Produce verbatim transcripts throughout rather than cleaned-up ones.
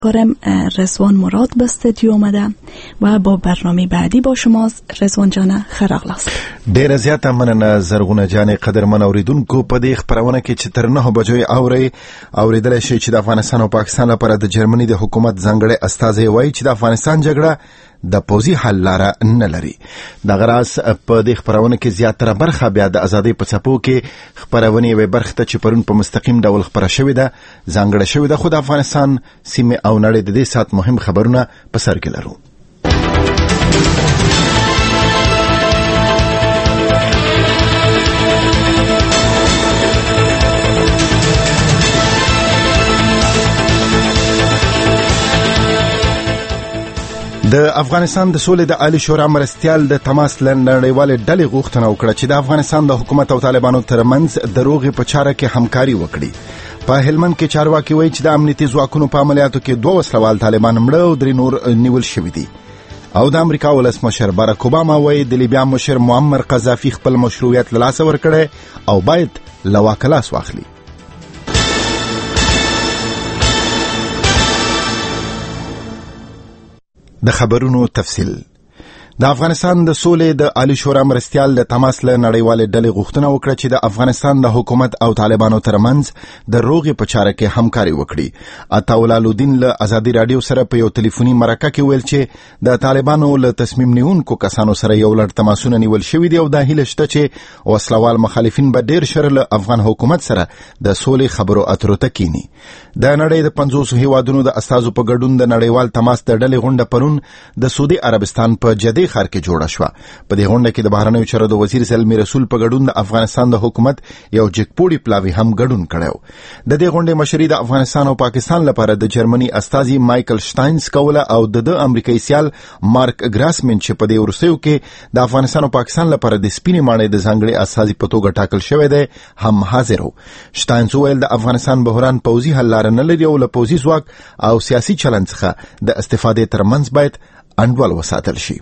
کارم رضوان مراد به استودیو آمده و با برنامه بعدی با شماست. رضوان جان خراغلاس. ډیره زیاته مننه زرغونه جان. قدرمن اوریدونکو، په دې خبرونه کې چې تر نه بجو اوري اوریدل شي چې د افغانستان او پاکستان لپاره د جرمني د حکومت ځانګړی استازی وایي چې د افغانستان جګړه د پوزي حل لاره نه لري. د غراس په دې خبرونه کې زیاتره برخه بیا د ازادي په څپو کې خبرونه وي برخه ته چې پرون په مستقیم ډول خبره شوې ده ځانګړی شوې ده. خو د افغانستان سیمه او نړۍ د دې سات مهم خبرونه په سر کې لرو. د افغانستان د سولې د عالی شورا مرستیال د تماس لنډیواله ډلې غوښتنه وکړه چې د افغانستان د حکومت او طالبانو ترمنځ د روغې په چاره کې همکاري وکړي. په هلمند کې چارواکي وایي چې د امنیتي ځواکونو په عملیاتو کې دوه وسلوال طالبان مړه او درې نور نیول شوي دي. او د امریکا ولسمشر باراک اوباما وایي د لیبیا مشر معمر قذافي خپل مشروعیت له لاسه ورکړی او باید له واکه لاس واخلي. د خبرونو تفصیل. د افغانستان د سولې د عالی شورا مرستیال د تماس له نړیوالې ډلې غوښتنه وکړه چې د افغانستان د حکومت او طالبانو ترمنځ د روغې په چاره کې همکاري وکړي. عطاءالله الدین له ازادي رادیو سره په یو ټلیفوني مرکه کې ویل چې د طالبانو له تصمیم نیونکو کسانو سره یو لړ تماسونه نیول شوي دي او د هیله شته چې وسلوال مخالفین به ډیر شر له افغان حکومت سره د سولې خبرو اترو ته کینی. د نړۍ د پنځوس هیوادونو د استازو په ګډون د نړیوال تماس د ډلې غونډه پرون د سعودي عربستان په جدې ښار کې جوړه شوه. په دې غونډه کې د بهرنیو چارو د وزیر زلمی رسول په ګډون د افغانستان د حکومت یو جګپوړی پلاوی هم ګډون کړو. د دې غونډې مشري د افغانستان او پاکستان لپاره د جرمني استازي مایکل شتاینز کوله او د امریکایي سیال مارک ګراسمن چې په دې ورسېو کې د افغانستان او پاکستان لپاره د سپینې ماڼۍ د ځانګړي استازي په توګه ټاکل شوی دی هم حاضر وو. شتاینز ویل د افغانستان بحران پوزي حل لاره نه لري او له پوزي ځواک او سیاسي چلند څخه د استفادې ترمنځ باید انډول وساتل شي.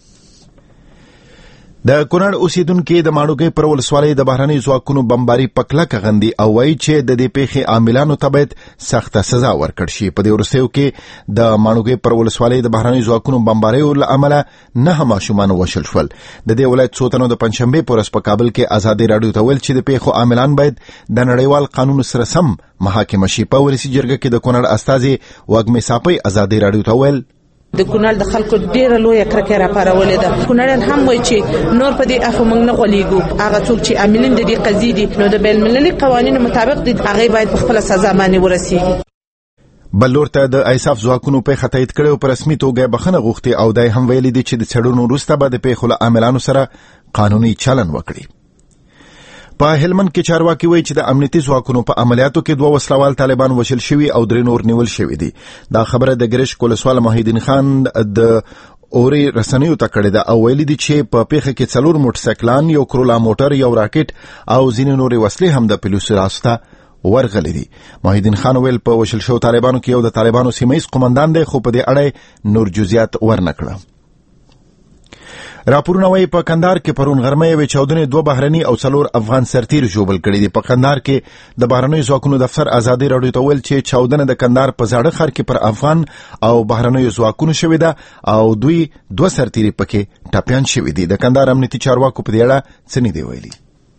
د کونړ اوسیدونکو د ماڼوګي پر ولسوالۍ د بهرني ځواکونو بمباري پکلک غندي او وایي چې د دې پیښې عاملانو ته باید سخته سزا ورکړل شي. په دې ورسېو کې د ماڼوګي پر ولسوالۍ د بهرني ځواکونو بمباري له امله نه ماشومان وشل شول. د دې ولایت څوتنو د پنځشنبه پر ورځ په کابل کې ازادي رادیو ته ویل چې د پیښو عاملان باید د نړیوال قانون سره سم محاکمه شي. په ولسی جرګه کې د کونړ استازي وګمې صاحب ازادي رادیو ته ویل د کونړ د خلکو ډیره لویه کرکه را پارولې ده. کونړیان هم وایي چې نور په دې افو موږ نه غولېږو. هغه څوک چې عاملین د دې قضیې دي نو د بین المللي قوانینو مطابق دي هغه باید په خپل سزا باندې ورسیږي. بلور ته د ایساف ځواکونو په خطایت کړو په رسمي توګه بخنه غوښتي او دای هم ویلي دي چې د څړونو وروسته به د پیښو له عاملانو سره قانوني چلن وکړي. په هلمند کې چارواکي وایي چې د امنیتي ځواکونو په عملیاتو کې دوه وسلوال طالبان وشل شوي او درې نور نیول شوي دي. دا خبره د ګرش کولسوال محیدین خان د اوري رسنیو ته کړې ده او ویلي دي چې په پیښه کې څلور موټرسایکلان، یو کرولا موټر، یو راکټ او ځینې نورې وسلې هم د پولیسو راسته ورغلې دي. محیدین خان ویل په وشل شو طالبانو کې یو د طالبانو سیمه‌ایز قومندان دی خو په دې اړه نور جزئیات ورنکړه. راپورونه وایي په کندهار کې پرون غرمه یوې چاودنې دوه بهرني او څلور افغان سرتیر ژوبل کړي دي. په کندهار کې د بهرنیو ځواکونو دفتر ازادي رادیو ته ویل چې چاودنه د کندهار په زاړه ښار کې پر افغان او بهرنیو ځواکونو شوې ده او دوی دوه سرتیري پکې ټپیان شوي دي. د کندهار امنیتي چارواکو په دې اړه څه نه دی ویلي.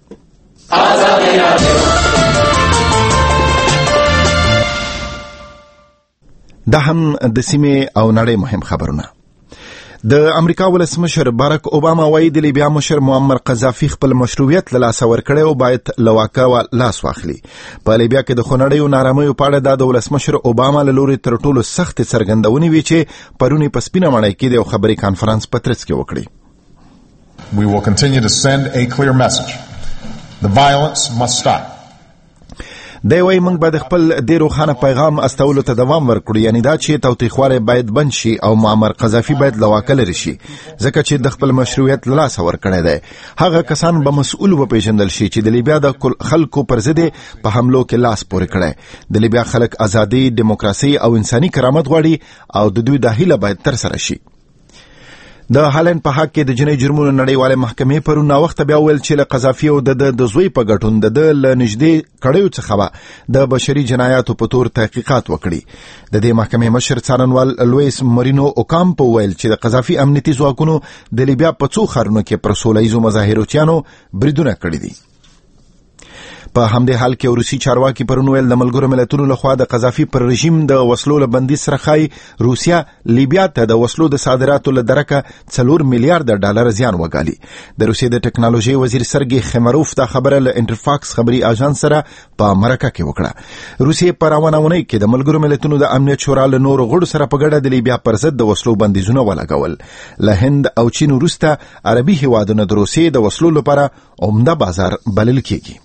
دا هم د سیمې او نړۍ مهم خبرونه. د امریکا ولسمشر باراک اوباما وایي د لیبیا مشر معمر قذافي خپل مشروعیت له لاسه ورکړی او باید له واکه لاس واخلي. په لیبیا کې د خونړیو نارامیو په اړه د ولسمشر اوباما له لوري تر ټولو سختې څرګندونې وې چې پرونی په سپینه ماڼۍ کې د یو خبري کانفرنس په ترڅ کې وکړي. We will continue to send a clear message. The violence must stop. دی وایي موږ باید خپل د روښانه پیغام استولو ته دوام ورکړو، یعنی دا چې تاوتریخوالی باید بند شي او معمر قذافي باید له واکه لرې شي ځکه چې د خپل مشروعیت له لاسه ورکړی دی. هغه کسان به مسؤل وپېژندل شي چې د لیبیا د خلکو پر ضد په حملو کې لاس پورې کړی. د لیبیا خلک ازادي، دیموکراسي او انساني کرامت غواړي او د دوی دا هیله باید ترسره شي. د هالند په حق کې د جنایي جرمونو نړیواله محکمې پرون ناوخته بیا ویل چې له قذافي او د د زوی په ګټون د له نږدې کړیو څخه د بشري جنایاتو په تور تحقیقات وکړي. د دې محکمې مشر څارنوال لویس مورینو اوکامپو ویل چې د قذافي امنیتي ځواکونو د لیبیا په څو ښارونو کې پر سوله ییزو مظاهرو چانو بریدونه کړي دي. په همدې حال کې روسي چارواکي پرون ویل د ملګرو ملتونو لخوا د قذافي پر رژیم د وسلو له بندي سره خای روسیا لیبیا ته د وسلو د صادراتو له درکه څلور میلیارډ ډالر زیان وګالي. د روسي د ټکنالوژي وزیر سرګي خمروف دا خبره له انټرفاکس خبري اژانس سره په مرکه کې وکړه. روسي په روانونه کې د ملګرو ملتونو د امنیت شورا له نور غړو سره په ګډه د لیبیا پر ضد د وسلو بندیزونه ولګول. له هند او چین وروسته عربي هیوادونو د روسي د وسلو لپاره عمده بازار بلل کېږي.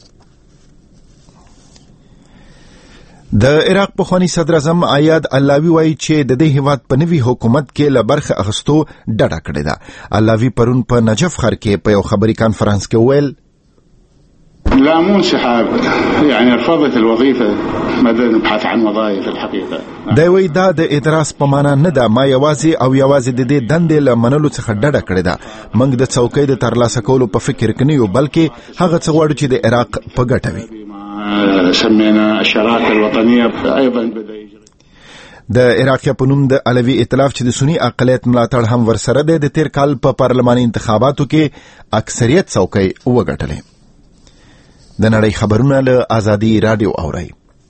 د عراق پخوانی صدر اعظم عیاد علاوی وایي چې د دې هیواد په نوي حکومت کې له برخه اخستو ډډه کړې ده. علاوی پرون په نجف ښار کې په یو خبري کانفرنس کې ویل لا مو انسحاب يعني رفضت الوظيفه ماذا نبحث عن وظائف الحقيقه. دا وی دا د اعتراض په معنا نه ده، ما یوازې او یوازې د دې دندې له منلو څخه ډډه کړې ده. موږ د څوکۍ د ترلاسه کولو په فکر کې نه یو، بلکې هغه څه غواړو چې د عراق په ګټه وي. سمينا الشراكه الوطنيه ايضا بدا د عراق په نوم د علوي ائتلاف چې د سنی اقلیت ملاتړ هم ورسره ده د تیر کال په پارلماني انتخاباتو کې اکثریت څوکۍ وګټلې. د نړۍ خبرونه له آزادي رادیو اوري.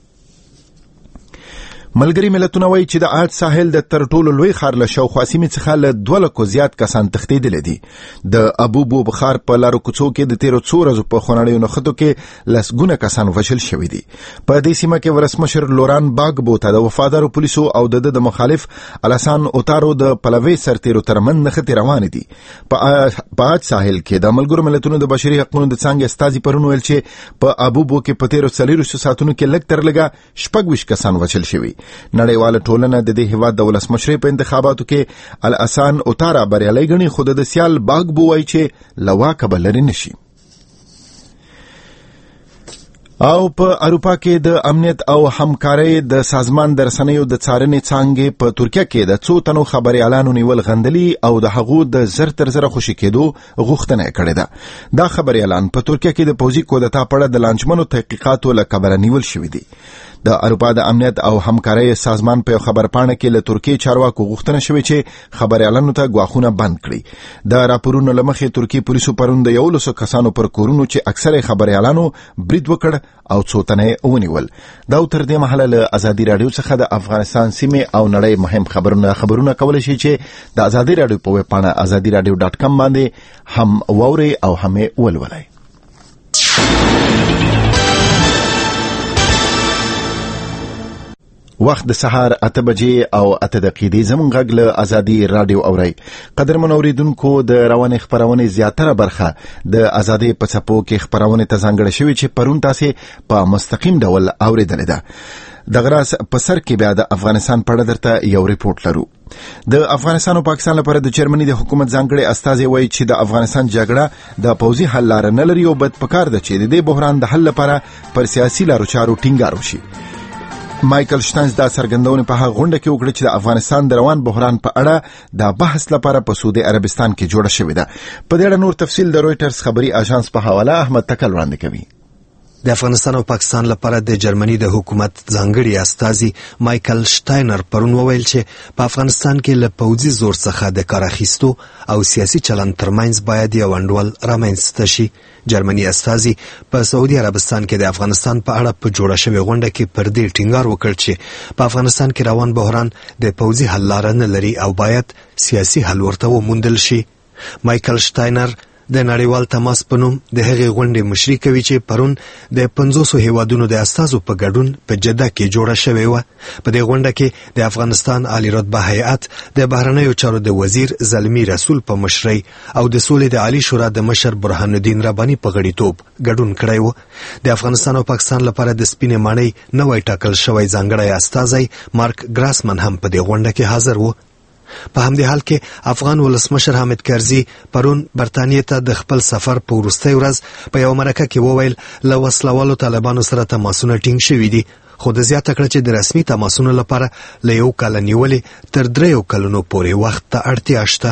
ملګری ملتونه وایي چې د عاد ساحل د تر ټولو لوی ښار له شاوخوا سیمې څخه له دوه لکو زیات کسان تښتېدلي دي. د ابوبو بخار په لارو کوڅو کې د تیرو څو ورځو په خونړیو نښتو کې لسګونه کسان وژل شوي دي. په دې سیمه کې ولسمشر لوران باګبو ته د وفادارو پولیسو او د د مخالف الاسان اوتارو د پلوي سرتیرو ترمن نښتې روانې دي. په عاد ساحل کې د ملګرو ملتونو د بشري حقوقو د څانګې استازي پرون ویل چې په ابوبو کې په تیرو څلوېښتو ساعتونو کې لږ تر لږه شپږ ویشت کسان وژل شوي. نړیواله ټولنه د دې هیواد د ولسمشرۍ په انتخاباتو کې الاسان اوتارا بریالي ګڼي، خو د سیال باګ بو وایي چې له واکه به لرې نشي. او په اروپا کې د امنیت او همکارۍ د سازمان د رسنیو د څارنې څانګې په ترکیه کې د څو تنو خبريالانو نیول غندلي او د هغو د زر تر زره خوشي کېدو غوښتنه کړې ده. دا خبريالان په ترکیه کې د پوځي کودتا په اړه د لانجمنو تحقیقاتو له کبله نیول شوي دي. د اروپا د امنیت او همکارۍ سازمان په خبرپاڼه کې له ترکیه چارواکو غوښتنه شوې چې خبريالانو ته غواخونه بند کړي. د راپورونو لمخې ترکیه پولیسو پرون د یو لسو کسانو پر کورونو چې اکثره خبريالانو برید وکړ او څو تنه ونیول. دا تر دې مهاله له آزادي رادیو څخه د افغانستان سیمې او نړۍ مهم خبرونه خبرونه کولای شي چې د آزادي رادیو په ویب پاڼه آزادي رادیو ډاټ کام باندې هم ووري او هم ولولئ. وخت د سهار اته بجې او اته دقیقې زموږ غږ له آزادي رادیو اوري. قدرمن اوریدونکو، د روانې خبرونه زیاتره برخه د آزادي په څپو کې خبرونه ته ځانګړې شوې چې پرون تاسو په مستقیم ډول اوریدلې ده. د غراس په سر کې بیا د افغانستان په اړه درته یو ریپورت لرو. د افغانستان او پاکستان لپاره د جرمني د حکومت ځانګړي استازي وایي چې د افغانستان جګړه د پوځي حل لار نه لري او بد پکار ده چې د دې بحران د حل لپاره پر سیاسي لارو چارو ټینګار وشي. مایکل شتاینز دا څرګندونه په هغه غونډه کې وکړه چې د افغانستان د روان بحران په اړه د بحث لپاره په سعودي عربستان کې جوړه شوې ده. په دې اړه نور تفصیل د رويټرز خبري اژانس په حواله احمد تکل وړاندې کوي. د افغانستان او پاکستان لپاره د جرمني د حکومت ځانګړي استازي مایکل شتاینر پرون وویل چې په افغانستان کې له پوځي زور څخه د کار اخیستو او سیاسي چلند ترمنځ باید یو انډول رامنځته شي. جرمني استازي په سعودي عربستان کې د افغانستان په اړه په جوړه شوې غونډه کې پر دې ټینګار وکړ چې په افغانستان کې روان بحران د پوځي حل لار نه لري او باید سیاسي حل ورته وموندل شي. مایکل شتاینر د نړیوال تماس په نوم د هغې غونډې مشري کوي چې پرون د پنځوسو هیوادونو د استازو په ګډون په جده کې جوړه شوې وه. په دې غونډه کې د افغانستان عالی رتبه هیئت د بهرنیو چارو د وزیر زلمی رسول په مشرۍ او د سولې د عالی شورا د مشر برهان الدین رباني په غړیتوب ګډون کړی و. د افغانستان او پاکستان لپاره د سپینې ماڼۍ نوی ټاکل شوی ځانګړی استازی مارک ګراسمن هم په دې غونډه کې حاضر و. په همدې حال کې افغان ولسمشر حامد کرزي پرون برتانیې ته د خپل سفر په وروستۍ ورځ په یو مرکه کې وویل له وسلوالو طالبانو سره تماسونه ټینګ شوي دي، خو د زیاته کړه چې د رسمي تماسونو لپاره له یو کال نیولې تر دریو کلونو پورې وخت ته اړتیا شته.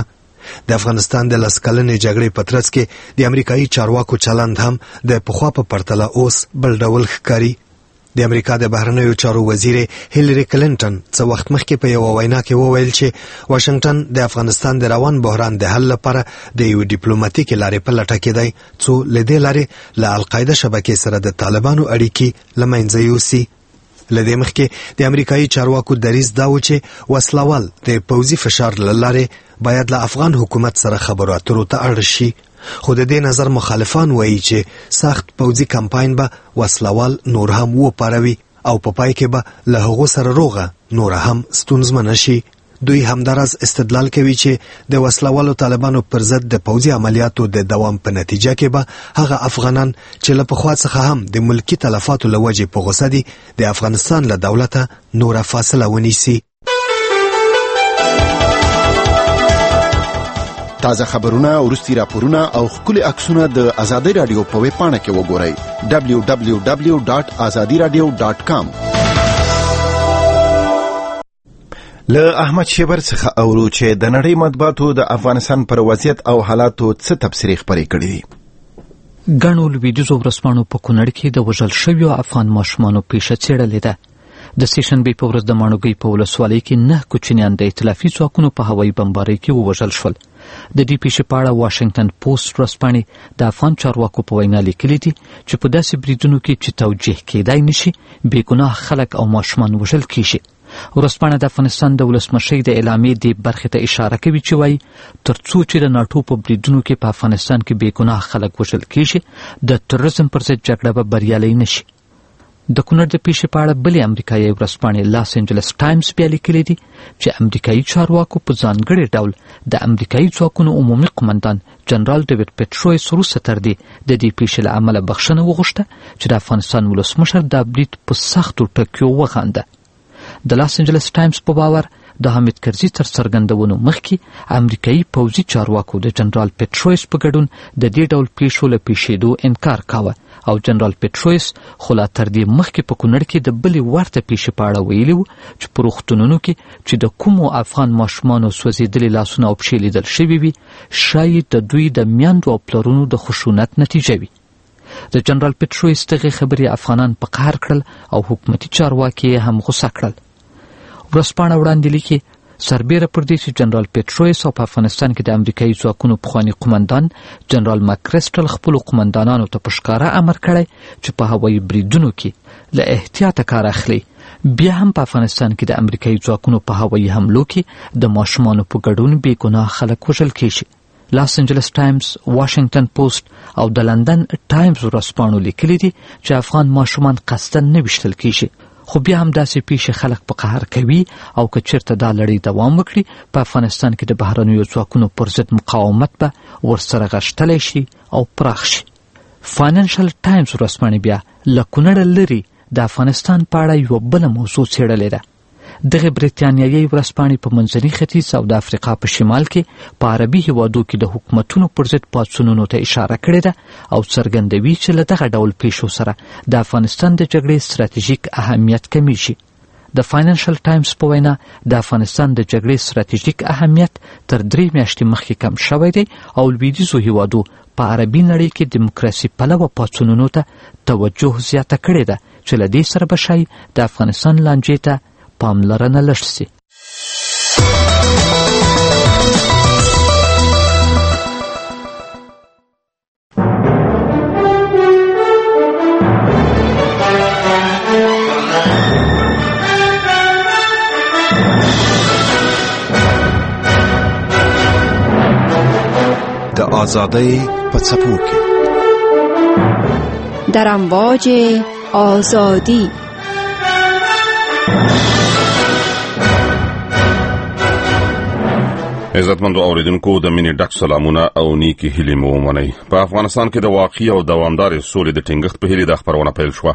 د افغانستان د لس کلنې جګړې په ترڅ کې د امریکایي چارواکو چلند هم د پخوا په پرتله اوس بل ډول ښکاري. د امریکا د بهرنیو چارو وزیر هیلری کلینټن څه وخت مخکې په یوه وینا کې وویل چې واشنگټن د افغانستان د روان بحران د حل لپاره د یوې ډیپلوماټیکې لارې په لټه کې دی څو له دې لارې له القاعده شبکې سره د طالبانو اړیکې له منځه یوسي. له دې مخکې د امریکایي چارواکو دریځ دا و چې وسلوال د پوځي فشار له لارې باید له افغان حکومت سره خبرو اترو ته اړ شي، خو د دې نظر مخالفان وایي چې سخت پوځي کمپاین به وسلوال نور هم وپاروي او په پای کې به له هغو سره روغه نور هم ستونزمنه شي. دوی همداراز استدلال کوي چې د وسلوالو طالبانو پر ضد د پوځي عملیاتو د دوام په نتیجه کې به هغه افغانان چې له پخوا څخه هم د ملکی تلفاتو له وجې په غوسه دي د افغانستان له دولته نوره فاصله ونیسي. تازه خبرونه، وروستي راپورونه او ښکلي عکسونه د آزادۍ راډیو په ویب پاڼه کې وګورئ دبلیو دبلیو دبلیو ډاټ ازادي راډیو ډاټ کام. له احمد شیبر څخه اورو چې د نړۍ مطبوعاتو د افغانستان پر وضعیت او حالاتو څه تبصرې خپرې کړې دي. ګڼو لویدیځو ورځپاڼو په کونړ کې د وژل شویو افغان ماشومانو پیښه څېړلې ده. د سیشنبې په ورځ د ماڼوګۍ په ولسوالۍ کې نه کوچنیان د ائتلافي ځواکونو په هوایي بمبارۍ کې ووژل شول. د دې پیښې په اړه واشنګټن پوسټ ورځپاڼې د افغان چارواکو په وینا لیکلي دي چې په داسې بریدونو کې چې توجیه کېدای نشي بې ګناه خلک او ماشومان وژل کیږي. ورځپاڼه د افغانستان د ولسمشۍ د اعلامیې دې برخې ته اشاره کوي چې وایي تر څو چې د ناټو په بریدونو کې په افغانستان کې بې ګناه خلک وژل کیږي د تروریزم پر ضد جګړه به بریالۍ نشي. د کونړ د پیښې په اړه بلې امریکایي ورځپاڼې لاس انجلس ټایمز بیا لیکلي دي چې امریکایي چارواکو په ځانګړي ډول د امریکایي ځواکونو عمومي قمندان جنرال ډیوډ پیټرویس وروسته تر دې د دې پیښې له امله بخښنه وغوښته چې د افغانستان ولسمشر دا برید په سختو ټکیو وغانده. د لاس انجلس ټایمز په باور د حامد کرزي تر څرګندونو مخکې امریکایي پوځي چارواکو د جنرال پیټرویس په ګډون د دې ډول پیښو له پیښېدو انکار کاوه او جنرال پیټرویس خو لا تر دې مخکې په کونړ کې د بلې ورته پیښې په اړه ویلي و چې په روغتونونو کې چې د کومو افغان ماشومانو سوځېدلي لاسونه او پښې لیدل شوي وي ښایي د دوی د میندو او پلرونو د خشونت نتیجه وي. د جنرال پیټرویس دغې خبرې افغانان په قهر کړل او حکومتي چارواکي یې هم غوسه کړل. ورځپاڼه وړاندې لیکي سربیره پر دې چې جنرال پیټرویس او په افغانستان کې د امریکایي ځواکونو پخواني قمندان جنرال ماکرسټل خپلو قمندانانو ته په ښکاره امر کړی چې په هوایي بریدونو کې له احتیاطه کار اخلي، بیا هم په افغانستان کې د امریکایي ځواکونو په هوایي حملو کې د ماشومانو په ګډون بې ګناه خلک وژل کیږي. لاس انجلس ټایمز، واشنګټن پوسټ او د لندن ټایمز ورځپاڼو لیکلي دي چې افغان ماشومان قصدا نه ویشتل کیږي، خو بیا هم داسې پیښې خلک په قهر کوي او که چېرته دا لړۍ دوام وکړي په افغانستان کې د بهرنیو ځواکونو پر ضد مقاومت به ورسره غښتلی شي او پراخ شي. فاینانشل ټایمز ورځپاڼې بیا له کونړه لرې د افغانستان په اړه یوه بله موضوع څېړلې ده. دغه بریتانیایي ورځپاڼې په منځني ختیځ او د افریقا په شمال کې په عربي هیوادو کې د حکومتونو پر ضد پاڅونونو ته اشاره کړې ده او څرګندوي چې له دغه ډول پیښو سره د افغانستان د جګړې ستراتیژیک اهمیت کمیږي. د فاینانشل ټایمز په وینا د افغانستان د جګړې ستراتیژیک اهمیت تر درې میاشتې مخکې کم شوی دی او لویدیځو هیوادو په عربي نړۍ کې دیموکراسي پلوه پاڅونونو ته توجه زیاته کړې ده چې له دې سره به ښایي د افغانستان لانجې ته پاملرنه لږ شي. د آزادۍ په څپو کې در امواج آزادی. عزتمندو اوریدونکو د مینې ډک سلامونه او نیکی هیلې مو ومنئ. په افغانستان کې د واقعي او دوامدارې سولې د ټینګښت په هیله د خبرونه پیل شوه.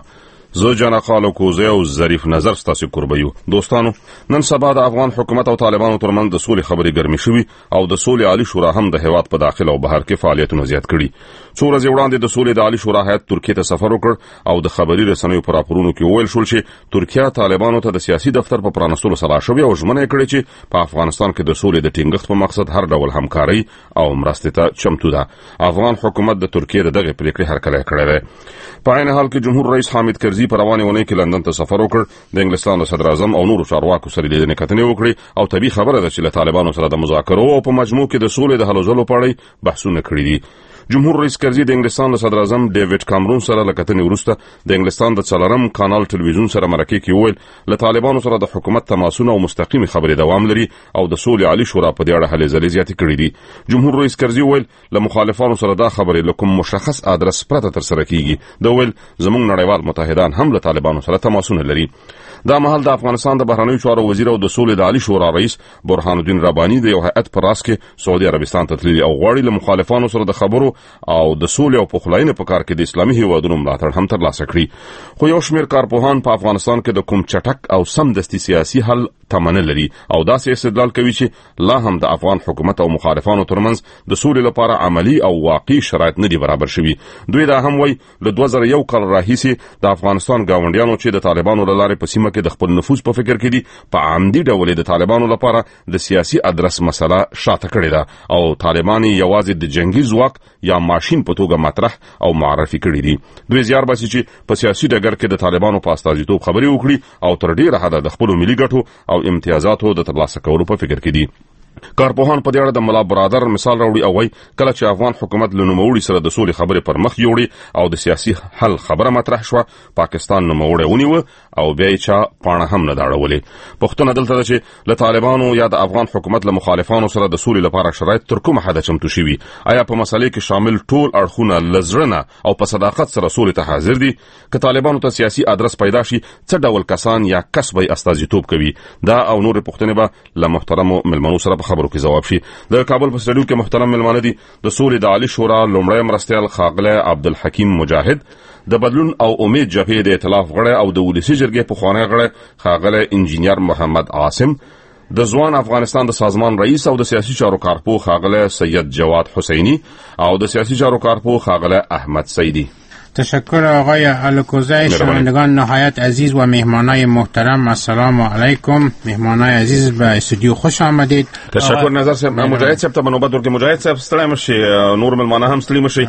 زه جانا خالو کوزه او ظریف نظر ستاسو قربیو. دوستانو نن سبا د افغان حکومت او طالبانو ترمنځ د سولې خبرې ګرمې شوې او د سولې عالی شورا هم د هیواد په داخل او بهر کې فعالیتونه زیات کړي. څو ورځې وړاندې د سولې د عالی شورا هیئت ترکیه ته سفر وکړ او د خبري رسنیو پر راپورونو کې ویل شول چې ترکیه طالبانو ته د سیاسي دفتر په پرانستلو سره شوې او ژمنه کړې چې په افغانستان کې د سولې د ټینګښت په مقصد هر ډول همکاري او مرستې ته چمتو ده. افغان حکومت د ترکیه دغه پریکړې هرکلی کړې ده. په عین حال کې جمهور رئیس حامد کرزي په روانه ونې کې لندن ته سفر وکړ، د انګلستان د صدر اعظم او نورو چارواکو سره لیدنې کتنې وکړې او طبي خبره ده چې له طالبانو سره د مذاکرو او په مجموع کې د سولې د هلو ځلو په اړه بحثونه کړي دي. جمهور رئیس کرزي د انګلستان د صدر اعظم ډیوډ کامرون سره لکتنې وروسته د انګلستان د څلورم کانال ټلویزیون سره مرکه کې ویل له طالبانو سره د حکومت تماسونه او مستقیم خبرې دوام لري او د سولې عالی شورا په دې اړه هلې ځلې زیاتې کړې دي. جمهور رئیس کرزي ویل له مخالفانو سره دا خبرې له کوم مشخص ادرس پرته تر سره کیږي. دا ویل زموږ نړیوال متحدان هم له طالبانو سره تماسونه لري. دا مهال د افغانستان د بهرنیو چارو وزیر او د سولې د عالی شورا رئیس برهان الدین رباني د یو هیئت پر راس کې سعودي عربستان ته تللي او غواړي له مخالفانو سره د خبرو او د سولې او پخلاینې په کار کې د اسلامي هیوادونو ملاتړ هم ترلاسه کړي. خو یو شمېر کارپوهان په افغانستان کې د کوم چټک او سمدستي سیاسي حل تمنه لري او داسې استدلال کوي چې لا هم د افغان حکومت او مخالفانو ترمنځ د سولې لپاره عملی او واقعي شرایط نه دي برابر شوي. دوی دا هم وایي له دوه زره یو کال راهیسې د افغانستان ګاونډیانو چې د طالبانو له لارې په سیمه کې د خپل نفوذ په فکر کې دي په عمدي ډول د طالبانو لپاره د سیاسي ادرس مسله شاته کړې ده او طالبان یوازې د جنگي ځواک یا ماشين په توګه مطرح او معرفي کړي دي. دوی زیار باسي چې په سیاسي ډګر کې د طالبانو په استازیتوب خبرې وکړي او تر ډیره حده د خپل ملي ګټو او امتیازاتو د ترلاسه کولو په فکر کې دي. کارپوهان په دې اړه د ملا برادر مثال راوړي او وايي کله چې افغان حکومت له نوموړي سره د سولې خبرې پر مخ یوړي او د سیاسي حل خبره مطرح شوه، پاکستان نوموړی ونیوه او بیا یې چا پاڼه هم نه داړولې. پوښتنه دلته ده چې له طالبانو یا د افغان حکومت له مخالفانو سره د سولې لپاره شرایط تر کومه حده چمتو شوي؟ آیا په مسلې کې شامل ټول اړخونه له زړه او په صداقت سره سولې ته حاضر دي؟ که طالبانو ته سیاسي ادرس پیدا شي څه ډول کسان یا کس به استازیتوب کوي؟ دا او نور پوښتنې به له محترمو ملمنو سره په خبرو کې جواب شي. د کابل په سټډیو کې محترم ملمانه دي د سولې د عالی شورا لومړی مرستیال ښاغلی عبدالحکیم مجاهد، د بدلون او امید جبهې د ائتلاف غړی او د ولسي جرګې پخوانی غړی ښاغلی انجینیر محمد عاصم، د ځوان افغانستان د سازمان رئیس او د سیاسي چارو کارپوه ښاغلی سید جواد حسینی او د سیاسي چارو کارپوه ښاغلی احمد سیدی. تشکر آقای الکوزی. شنوندگان نهایت عزیز و مهمانای محترم السلام علیکم. مهمانای عزیز به استودیو خوش آمدید. تشکر نظر صاحب. مجاهد صاحب ته بنوبت ورکړي. مجاهد صاحب ستړی مشي، نور ملمانه هم ستړي مشي.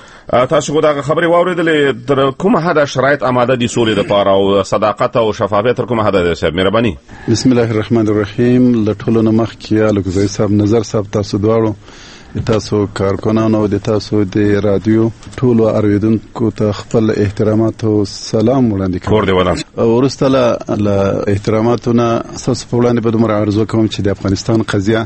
تاسو دا خبرې واورېدلې تر کومه حده شرایط آماده دي سولې لپاره او صداقت او شفافیت تر کومه حده ده صاحب؟ مهرباني. بسم الله الرحمن الرحیم. له ټولو نه مخکې الکوزی صاحب، نظر صاحب، تاسو دواړو تاسو کارکنانو او د تاسو د رادیو ټولو اوریدونکو ته خپل احترامات او سلام وړاندې کوم. کور دی ولان او ورسته له احتراماتونه تاسو په وړاندې به دومره عرض کوم چې د افغانستان قضیه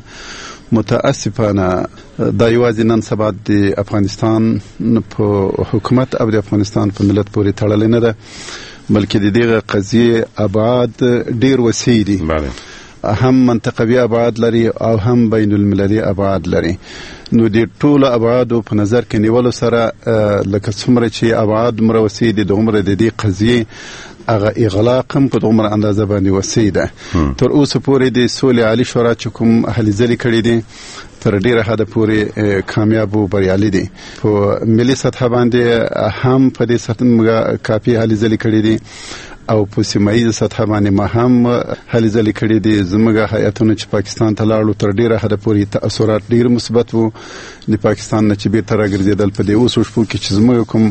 متاسفانه دا یوازې نن سبا د افغانستان په حکومت او د افغانستان په ملت پورې تړلې نه ده، بلکې د دغه قضیه ابعاد ډیر وسیع دي. بله، هم منطقوي ابعاد لري او هم بین المللي ابعاد لري. نو د ټولو ابعادو په نظر کې نیولو سره لکه څومره چې ابعاد مر وسیع دي د عمر د دې قضیه هغه اغلاق هم په عمر اندازه باندې وسیع ده. تر اوسه پورې د سولې عالی شورا چې کوم هلې ځلې کړې دي تر ډیره حده پورې کامیاب او بریالي دي. په ملي سطح باندې هم په دې سطح موږ کافي هلې ځلې کړې دي او په سیمایي سطح باندې ما هم هلې ځلې کړې دي. زموږ هیئتونه چې پاکستان ته لاړو تر ډیره حده پورې تاثیرات ډیر مثبت وو. د پاکستان نه چې بیرته راګرځېدل په دې اوس شپو کې چې زموږ کوم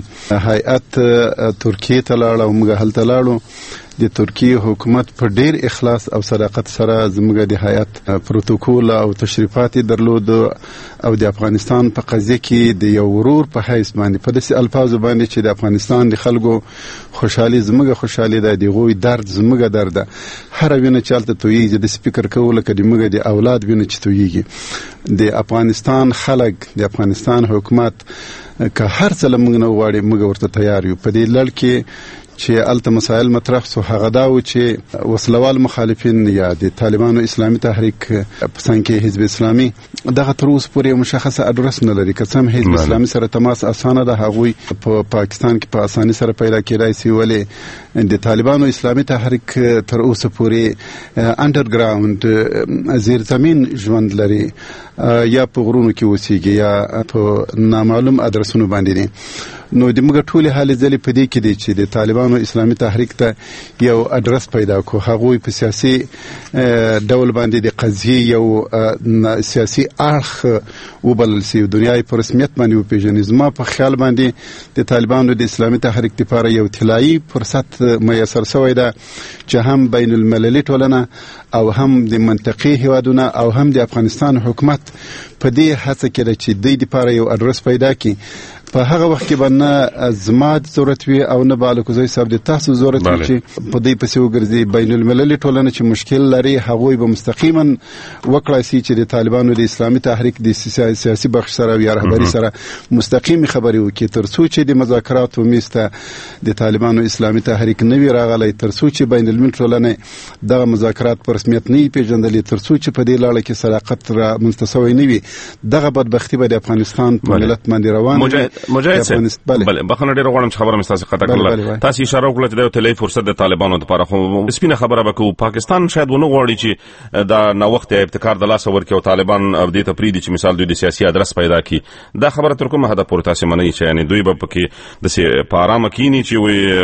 هیئت ترکیه ته لاړ او موږ هلته لاړو، د ترکیه حکومت په ډیر اخلاص او صداقت سره زموږ د هیئت پروتوکول او تشریفات درلود او د افغانستان په قضیه کې د یو ورور په حیث باندې په داسې الفاظو باندې چې د افغانستان د خلکو خوشحالي زموږ خوشحالي ده، د هغوی درد زموږ درد ده. هر وینه چې هلته تویېږي د سپیکر کول لکه د موږ د اولاد وینه چې تویېږي. د افغانستان خلک، د افغانستان حکومت که هر څه له موږ نه وغواړي موږ ورته تیار یو. په دې لړ کې چې الته مسائل مطرح سو هغه دا و چې وسلوال مخالفین یا د طالبانو اسلامي تحریک په څنګ کې حزب اسلامي دغه تر اوسه پورې مشخصه اډرس نه لري. که څه هم حزب اسلامي سره تماس اسانه ده، هغوی په پاکستان کې په اساني سره پیدا کېدای شي، ولې د طالبانو اسلامي تحریک تر اوسه پورې انډرګراوند زیر زمین ژوند لري، یا په غرونو کې اوسېږي یا په نامعلوم ادرسونو باندې دي. نو د موږ ټولې حالې ځلې په دې کې دي چې د طالبانو اسلامي تحریک ته یو اډرس پیدا کو، هغوی په سیاسي ډول باندې د قضیې یو سیاسي اړخ وبلل شي، دنیا په رسمیت باندې وپېژني. زما په خیال باندې د طالبانو د اسلامي تحریک لپاره یو طلایي فرصت میسر شوی ده چې هم بین المللي ټولنه او هم د منطقي هیوادونه او هم د افغانستان حکومت په دې هڅه کې ده چې دوی لپاره یو اډرس پیدا کړي. په هغه وخت کې به نه زما ضرورت وي او نه به الکوزی صاحب د تاسو ضرورت وي چې په دې پسې وګرځي. بین المللي ټولنه چې مشکل لري هغوی به مستقیما وکړای شي چې د طالبانو د اسلامي تحریک د سیاسي بخش سره یا رهبري سره مستقیم خبرې وکړي، تر څو چې د مذاکراتو میز ته د طالبانو اسلامي تحریک نه وي راغلی، تر څو چې بین المللي ټولنه دغه مذاکرات په رسمیت نه وي پیژندلې، تر څو چې په دې لاړه کې صداقت را منستسوی نه وي، دغه بدبختي به د افغانستان په ملت باندې روان وي. مجاهد صاحب بله بخنه ډیره غواړم چې خبره مې تاسو قطع کړله. تاسو اشاره وکړه چې د یو طلایي فرصت د طالبانو لپاره، خو سپینه خبره به کوو پاکستان شاید ونه غواړي چې دا نوښت ابتکار د لاس ورکړي او طالبان دې ته پریږدي چې مثال دوی د سیاسي ادرس پیدا کړي. دا خبره تر کومه حده پورې تاسو منئ چې یعنی دوی به پکې د په ارامه کینی چې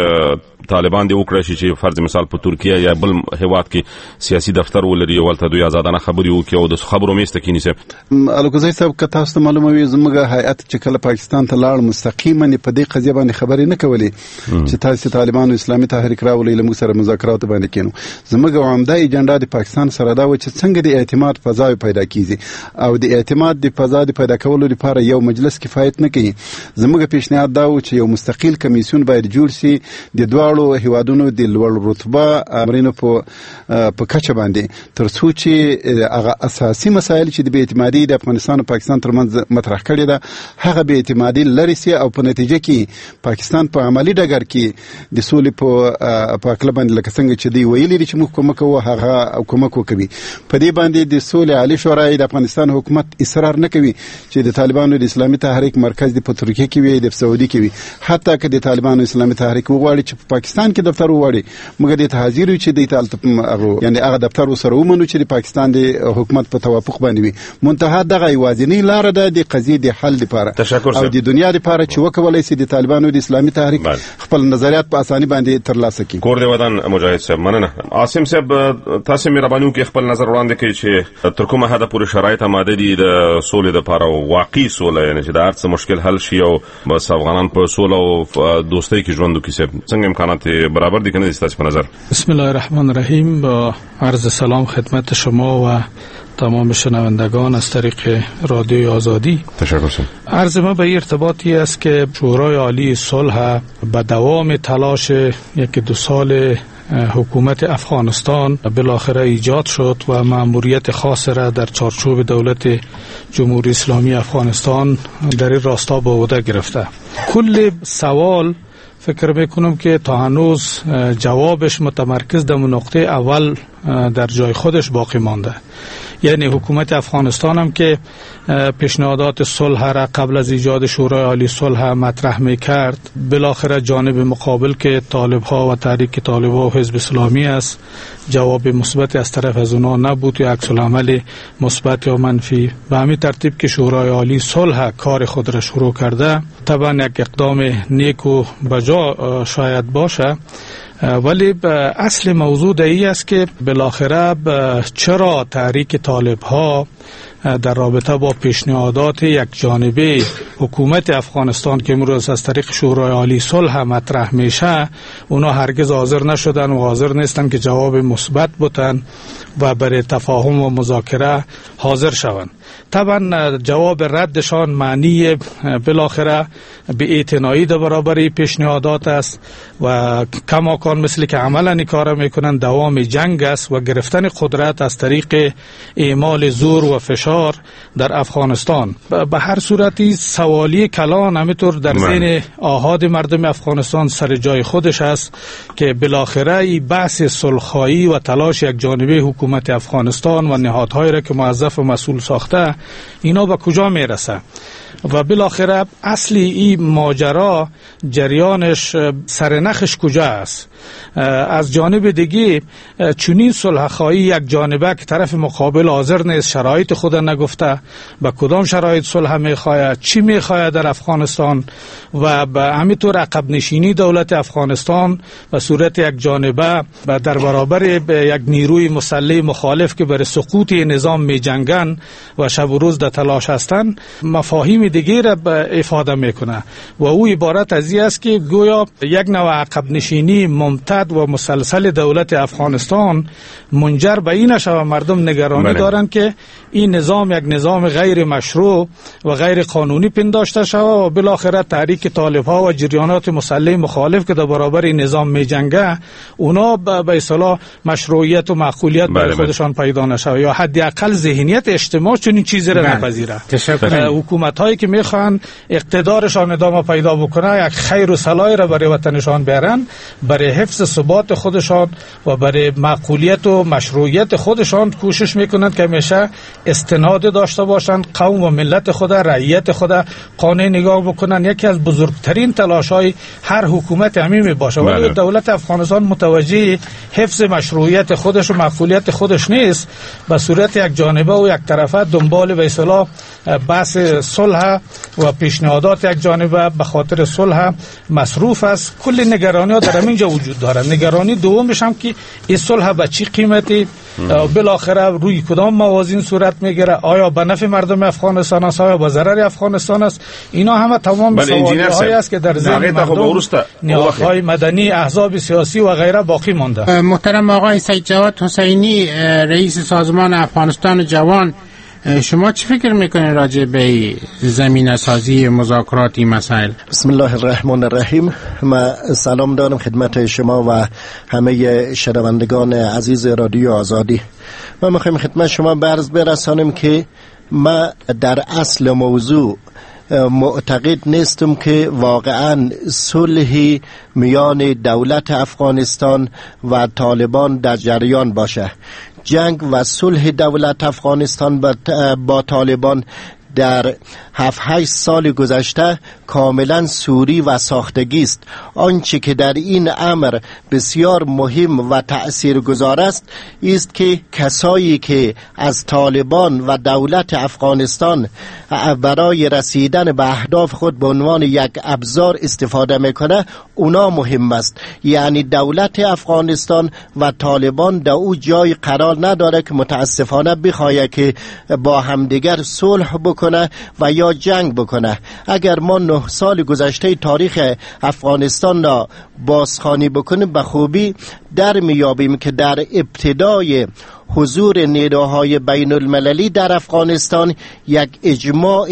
وي طالبان دې وکړي چې فرض مثال په ترکیه یا بل هیواد کې سیاسي دفتر ولري او ولته دوی آزادانه خبري وکړي او د خبرو میسته کینی سه. الکوزی صاحب که تاسو معلومه وي زموږ هیئت چې کله پاکستان ته لاړ مستقیما په دې قضیه باندې خبرې نه کولې چې تاسو طالبانو اسلامي تحریک راولي لمغ سره مذاکرات باندې کینو. زموږ عمده ایجنډا د پاکستان سره دا و چې څنګه د اعتماد فضا پیدا کیږي او د اعتماد د فضا پیدا کولو لپاره یو مجلس کفایت نه کوي. زموږ پیشنهاد دا و چې یو مستقیل کمیسیون باید جوړ شي د دواړو هیوادونو د لوړ رتبه امرینو په په کچه باندې، تر څو چې هغه اساسي مسایل چې د بې اعتمادي د افغانستان او پاکستان ترمنځ مطرح کړي ده هغه بې اعتمادي لري سي او په نتیجه کې پاکستان په عملی ډګر کې د سولې په په کله باندې لکه څنګه چې دی ویلي چې موږ کومه کوو هغه کومه کوي. په دې باندې د سولې عالی شورای د افغانستان حکومت اصرار نه کوي چې د طالبانو د اسلامي تحریک مرکز د ترکیه کې وي، د سعودي کې وي. حتی که د طالبانو اسلامي تحریک وغواړي چې په پاکستان کې دفتر وغواړي، موږ د حاضر یو چې د طالب یعنی هغه دفتر وسره ومنو چې د پاکستان د حکومت په توافق باندې وي. منتها دغه یوازینی لار ده د قضیې د حل لپاره او د دنیا لپاره چې وکولای شي د طالبانو د اسلامي تحریک خپل نظریات په اساني باندې ترلاسه کړي. کور دی ودان مجاهد صاحب مننه. عاصم صاحب تاسو مهرباني وکړئ خپل نظر وړاندې کړئ چې تر کومه حده پورې شرایط آماده دي د سولې لپاره، واقعي سوله یعنی چې د هر څه مشکل حل شي او بس افغانان په سوله او دوستۍ کې ژوند وکړي. څنګه امکانات برابر دي کنه تاسو په نظر؟ بسم الله الرحمن الرحیم. با عرض سلام خدمت شما و تمام شنوندگان از طریق رادیوی آزادی. تشکر. عرض ما به ارتباطی است که شورای عالی صلح به دوام تلاش یک دو سال حکومت افغانستان بالاخره ایجاد شد و مأموریت خاص را در چارچوب دولت جمهوری اسلامی افغانستان در این راستا به عهده گرفته. کل سوال فکر میکنم که تا هنوز جوابش متمرکز در نقطه اول در جای خودش باقی مانده. یعنی حکومت افغانستان هم که پیشنهادات صلح را قبل از ایجاد شورای عالی صلح مطرح میکرد، بالاخره جانب مقابل که طالب ها و تحریک طالبان و حزب اسلامی است جواب مثبت از طرف از اونا نبود یا عکس العمل مثبت یا منفی. به همین ترتیب که شورای عالی صلح کار خود را شروع کرده، طبعا یک اقدام نیک و بجا شاید باشه، ولی اصل موضوع این است که بالاخره چرا تحریک طالب ها در رابطه با پیشنهادات یک جانبه حکومت افغانستان که امروز از طریق شورای عالی صلح مطرح میشه، اونا هرگز حاضر نشدن و حاضر نیستن که جواب مثبت بتن و برای تفاهم و مذاکره حاضر شوند. طبعا جواب ردشان معنی بالاخره به اعتنایی در برابر پیشنهادات است و کماکان طالبان مثل که عملا کار میکنن دوام جنگ است و گرفتن قدرت از طریق اعمال زور و فشار در افغانستان. به هر صورتی سوالی کلان همینطور در ذهن آحاد مردم افغانستان سر جای خودش است که بالاخره این بحث صلح‌خواهی و تلاش یک جانبه حکومت افغانستان و نهادهایی را که موظف و مسئول ساخته اینا به کجا میرسه و بالاخره اصلی این ماجرا جریانش سرنخش کجا است. از جانب دیگه چنین صلح‌خواهی یک جانبه که طرف مقابل حاضر نیست، شرایط خود نگفته، به کدام شرایط صلح میخواهد، چی میخواهد در افغانستان و به همینطور عقب نشینی دولت افغانستان به صورت یک جانبه در برابر یک نیروی مسلح مخالف که برای سقوط نظام میجنگن و شب و روز در تلاش هستند، مفاهیم دیگه را افاده میکنه و او عبارت از این است که گویا یک نوع عقب نشینی ممتد و مسلسل دولت افغانستان منجر به این شود مردم نگرانی بله. دارند که این نظام یک نظام غیر مشروع و غیر قانونی پنداشته شود و بالاخره تحریک طالب‌ها و جریانات مسلح مخالف که در برابر این نظام میجنگه اونا به اصطلاح مشروعیت و معقولیت بله برای خودشان بله. پیدا نشود یا حداقل ذهنیت اجتماع چنین چیزی را نپذیره. حکومت‌هایی که میخوان اقتدارشان ادامه پیدا بکنه یک خیر و صلاحی را برای وطنشان بیارن، برای حفظ ثبات خودشان و برای معقولیت و مشروعیت خودشان کوشش میکنند که همیشه استناد داشته باشند، قوم و ملت خود، رعیت خود قانع نگاه بکنن. یکی از بزرگترین تلاش‌های هر حکومت همین میباشه ولی دولت افغانستان متوجه حفظ مشروعیت خودش و معقولیت خودش نیست، به صورت یک جانبه و یک طرفه دنبال به اصطلاح بحث صلح و پیشنهادات یک جانبه به خاطر صلح مصروف است. کل نگرانی ها در همینجا وجود دارد. نگرانی دومش هم که این صلح به چی قیمتی بالاخره روی کدام موازین صورت میگیره، آیا به نفع مردم افغانستان است آیا به ضرر افغانستان است. اینا همه تمام سوال‌هایی است که در ذهن مردم، نهادهای مدنی، احزاب سیاسی و غیره باقی مانده. محترم آقای سید جواد حسینی، رئیس سازمان افغانستان جوان، شما چی فکر میکنید راجع به زمینه سازی مذاکرات این مسائل؟ بسم الله الرحمن الرحیم. ما سلام دارم خدمت شما و همه شنوندگان عزیز رادیو آزادی. ما میخوایم خدمت شما برز برسانیم که ما در اصل موضوع معتقد نیستم که واقعا صلح میان دولت افغانستان و طالبان در جریان باشه. جنگ و صلح دولت افغانستان با طالبان در هفت هشت سال گذشته کاملا سوری و ساختگی است. آنچه که در این امر بسیار مهم و تأثیرگذار است است که کسایی که از طالبان و دولت افغانستان برای رسیدن به اهداف خود به عنوان یک ابزار استفاده میکنه اونا مهم است. یعنی دولت افغانستان و طالبان در او جای قرار نداره که متاسفانه بخواه که با همدیگر صلح بکنه و یا جنگ بکنه. اگر ما نه سال گذشته تاریخ افغانستان را بازخوانی بکنیم به خوبی در میابیم که در ابتدای حضور نیروهای بین المللی در افغانستان یک اجماع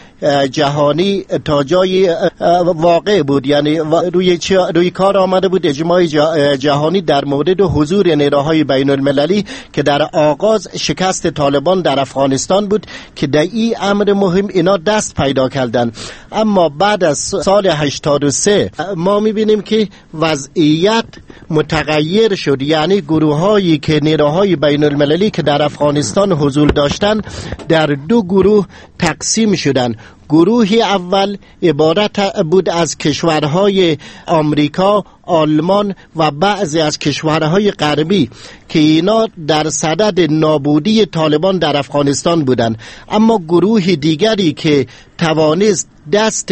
جهانی تا جای واقع بود، یعنی روی, روی کار آمده بود اجماع جهانی در مورد حضور نیروهای بین المللی که در آغاز شکست طالبان در افغانستان بود که در این امر مهم اینا دست پیدا کردن. اما بعد از سال هشتاد و سه ما میبینیم که وضعیت متغیر شد، یعنی گروه هایی که نیروهای بین المللی که در افغانستان حضور داشتن در دو گروه تقسیم شدن. گروه اول عبارت بود از کشورهای آمریکا، آلمان و بعضی از کشورهای غربی که اینا در صدد نابودی طالبان در افغانستان بودند. اما گروه دیگری که توانست دست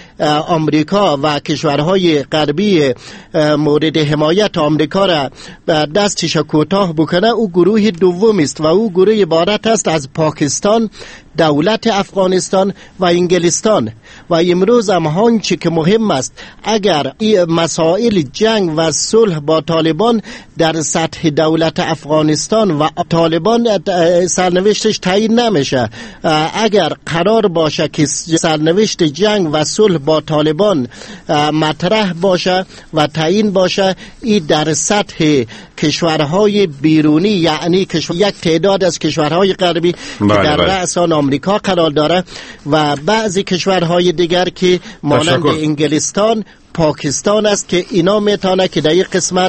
آمریکا و کشورهای غربی مورد حمایت آمریکا را دستش کوتاه بکنه او گروه دوم است و او گروه عبارت است از پاکستان، دولت افغانستان و انگلستان. و امروز هم آنچه که مهم است، اگر این مسائل جنگ و صلح با طالبان در سطح دولت افغانستان و طالبان سرنوشتش تعیین نمیشه، اگر قرار باشه که سرنوشت جنگ و صلح با طالبان مطرح باشه و تعیین باشه، این در سطح کشورهای بیرونی، یعنی کشور یک تعداد از کشورهای غربی که در رأس آن آمریکا قرار داره و بعضی کشورهای دیگر که مانند انگلستان، پاکستان است که اینا میتونه که در این قسمت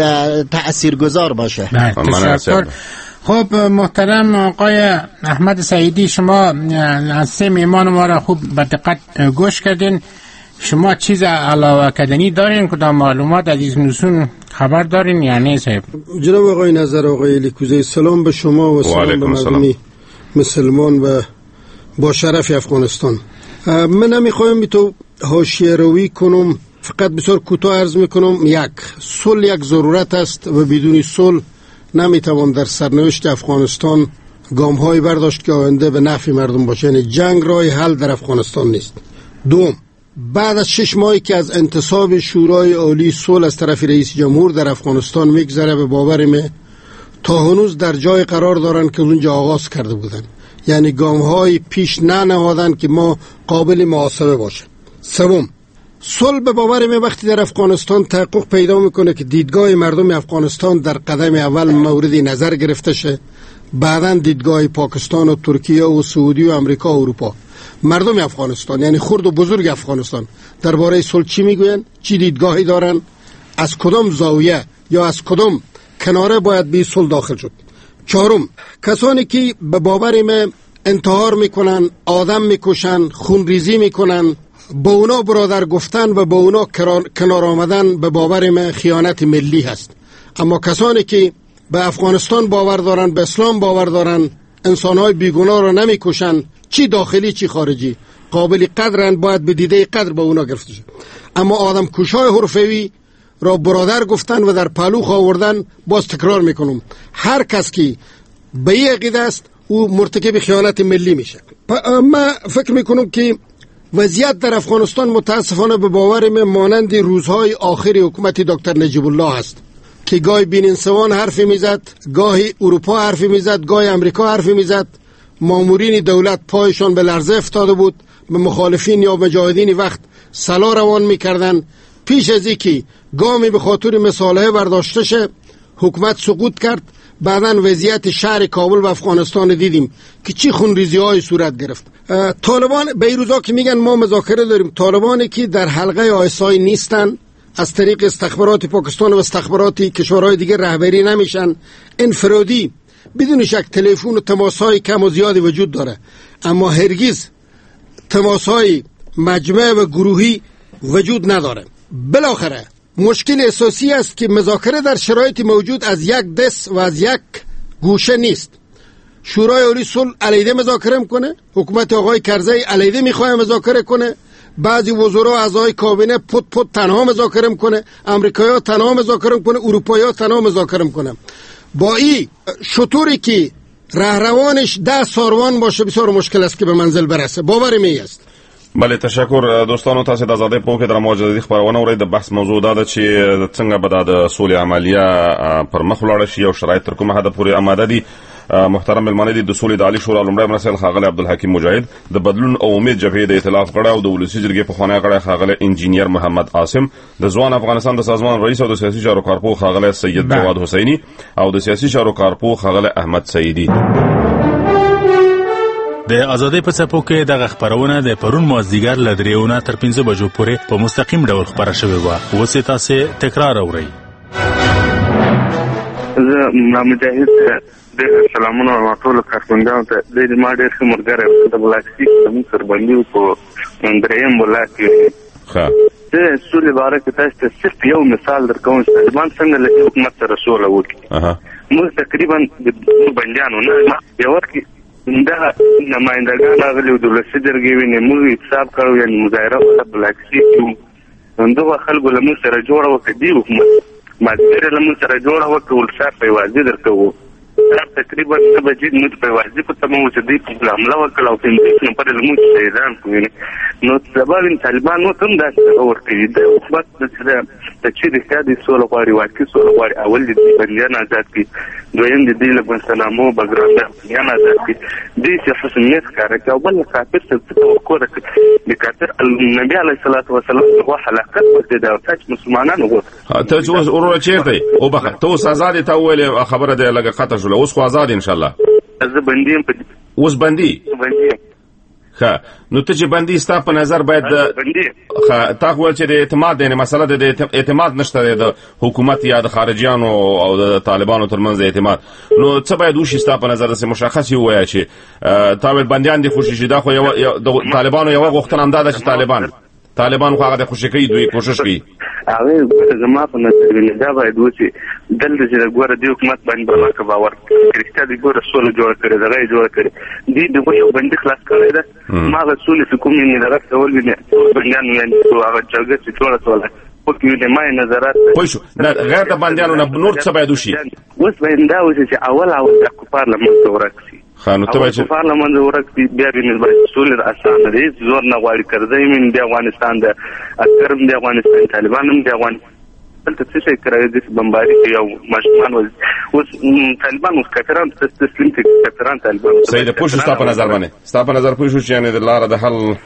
تأثیرگذار باشه. تشکر. خب محترم آقای احمد سعیدی، شما از سه میمان ما را خوب به دقت گوش کردین. شما چیز علاوه کردنی دارین؟ کدام معلومات از این نسون خبر دارین یا نه صاحب؟ جناب آقای نظر آقای لیکوزی، سلام به شما و سلام به مردمی مسلمان و با شرف افغانستان. من نمیخوایم تو حاشیه روی کنم، فقط بسیار کوتاه عرض میکنم. یک، صلح یک ضرورت است و بدون صلح نمیتوان در سرنوشت افغانستان گام های برداشت که آینده به نفع مردم باشه. یعنی جنگ راه حل در افغانستان نیست. دوم، بعد از شش ماهی که از انتصاب شورای عالی صلح از طرف رئیس جمهور در افغانستان میگذره، به باور من تا هنوز در جای قرار دارن که اونجا آغاز کرده بودن، یعنی گام های پیش ننهادن که ما قابل محاسبه باشه. سوم، صلح به باور من وقتی در افغانستان تحقق پیدا میکنه که دیدگاه مردم افغانستان در قدم اول مورد نظر گرفته شه، بعداً دیدگاه پاکستان و ترکیه و سعودی و امریکا و اروپا. مردم افغانستان یعنی خرد و بزرگ افغانستان درباره صلح چی میگوین، چی دیدگاهی دارن، از کدام زاویه یا از کدام کناره باید به صلح داخل شد. چهارم، کسانی که به باور من انتحار میکنن، آدم میکشن، خونریزی میکنن، با اونا برادر گفتن و با اونا کنار آمدن به باور من خیانت ملی هست. اما کسانی که به افغانستان باور دارن، به اسلام باور دارن، انسانهای بیگناه را نمیکشن، چی داخلی چی خارجی، قابل قدرن، باید به دیده قدر با اونا گرفته شد. اما آدم کشای حرفوی را برادر گفتن و در پهلو آوردن، باز تکرار میکنم، هر کس که به این عقیده است او مرتکب خیانت ملی میشه. من فکر میکنم که وضعیت در افغانستان متاسفانه به باور من مانند روزهای آخر حکومت دکتر نجیب الله است که گاهی بین‌انصوان حرفی میزد، گاهی اروپا حرفی میزد، گاهی امریکا حرفی میزد. مامورین دولت پایشان به لرزه افتاده بود، به مخالفین یا مجاهدین وقت سلا روان میکردن. پیش از اینکه گامی به خاطر مصالحه برداشته شه، حکومت سقوط کرد. بعداً وضعیت شهر کابل و افغانستان دیدیم که چی خونریزی های صورت گرفت. طالبان به این روزا که میگن ما مذاکره داریم، طالبانی که در حلقه آیسای نیستن، از طریق استخبارات پاکستان و استخبارات کشورهای دیگه رهبری نمیشن، انفرادی بدون شک تلفن و تماس‌های کم و زیادی وجود داره، اما هرگز تماس‌های مجمع و گروهی وجود نداره. بالاخره مشکل اساسی است که مذاکره در شرایط موجود از یک دست و از یک گوشه نیست. شورای عالی صلح علیحده مذاکره میکنه، حکومت آقای کرزی علیحده میخواد مذاکره کنه، بعضی وزرا اعضای کابینه پت پت تنها مذاکره میکنه، امریکایی‌ها تنها مذاکره میکنه، اروپایی‌ها تنها مذاکره میکنه. با این شطوری که رهروانش ده ساروان باشه بسیار مشکل است که به منزل برسه. باور می است. بله، تشکر دوستانو. تاسو د آزادۍ په کې د موجودي خبرونه اورئ. د بحث موضوع دا ده چې څنګه به د سولې عملیه پر مخ ولاړه شي او شرایط تر کومه حده پورې آماده دي. محترم ملمنه دي د سولې د عالی شورا لومړی مرسل خاغلی عبدالحکیم مجاهد، د بدلون او امید جبهې د ائتلاف غړی او د ولسي جرګې پخوانی غړی خاغلی انجینیر محمد عاصم، د ځوان افغانستان د سازمان رئیس او د سیاسي چارو کارپوه خاغلی سید جواد حسینی او د سیاسي چارو کارپوه خاغلی احمد سعیدی. د آزادۍ په څپو کې دغه خبرونه د پرون مازدیګر له درېونه تر پنځه بجو پورې په مستقیم ډول خبره شوې وه. اوس یې تاسې تکرار اورئ. زه مجاهد ډېر سلامونه وایم ټولو کارکوندانو ته. دی زما ډېر ښه ملګری و، د بلاکسي زموږ سره بندي و په درېیم بلاک کې. زه سولې باره کې تاسو ته صرف یو مثال درکوم چې طالبان څنګه له حکومت سره سوله وکړي. موږ تقریبا د بندیانو نه یو وخت کې دا نمایندګان راغلي د ولسي جرګې وینې موږ حساب کړو، یعنې مظاهره په بلاکسي کې همدغه خلکو له موږ سره جوړه وکړه. دې حکومت مازدیګر له موږ سره جوړه وکړه، ولسار په یوازې درکوو سهار تقریبا نه بجې نو په واجب په تمام چې دوی په حمله وکړه او پنځه نفر زموږ شهیدان کړي نو سبا طالبان نو هم داسې ورکړي د حکومت د چې د سیادي سوله غواړي واقعي سوله غواړي اول د بندیان آزاد کړي دویم د دې له بنسلامو بګراند یا آزاد کړي دې چې حسنیت کار کوي او بل کافر څه توقع کوي د کافر النبي عليه الصلاه والسلام هو حلقات ورته دا تاج مسلمانانو وته ته اوس ورو چیرته او بخ ته اوس آزاد ته ویل خبره ده لګه قطع شو اوس خو آزاد ان شاء الله زه بندیم په اوس بندي بندیم ها نو ته چې بندي ستا په نظر باید ها تا خو چې د اعتماد نه مسله د اعتماد نشته د حکومت یا د خارجيانو او د طالبانو ترمنځ اعتماد نو څه باید وشي ستا په نظر سره مشخص وي چې تا ول بنديان دي خوشي شي دا خو یو د طالبانو یو غوښتنه هم ده چې طالبان طالبان خو هغه خوشي کوي دوی کوشش کوي هغه زما په نظر نه دا باید وشي دلته چې ګوره د حکومت باندې باور باور کرستا دی ګوره سول جوړ کړی دا غي جوړ کړی دی د یو بندي خلاص کړی دا ما رسول حکومت نه راځي ول نه بنديان یې هغه څنګه چې ټول ټول په کې د ما نظرات پوه غیر د بنديانو نه نور څه باید وشي اوس باید دا وشي چې اول اول د پارلمان ته ورکړي خانو ته چې پارلمان ورکړي بیا د نسبت سول اسانه دي زور نه غواړي کړی من د افغانستان د اکرم د افغانستان طالبانم د افغانستان ته څه شي کوي د بمباري یو مشمان اوس طالبان اوس کافران تسلیم کړي کافران طالبان سید پوه شو تاسو په نظر باندې تاسو په نظر پوه شو چې یعنی د لار د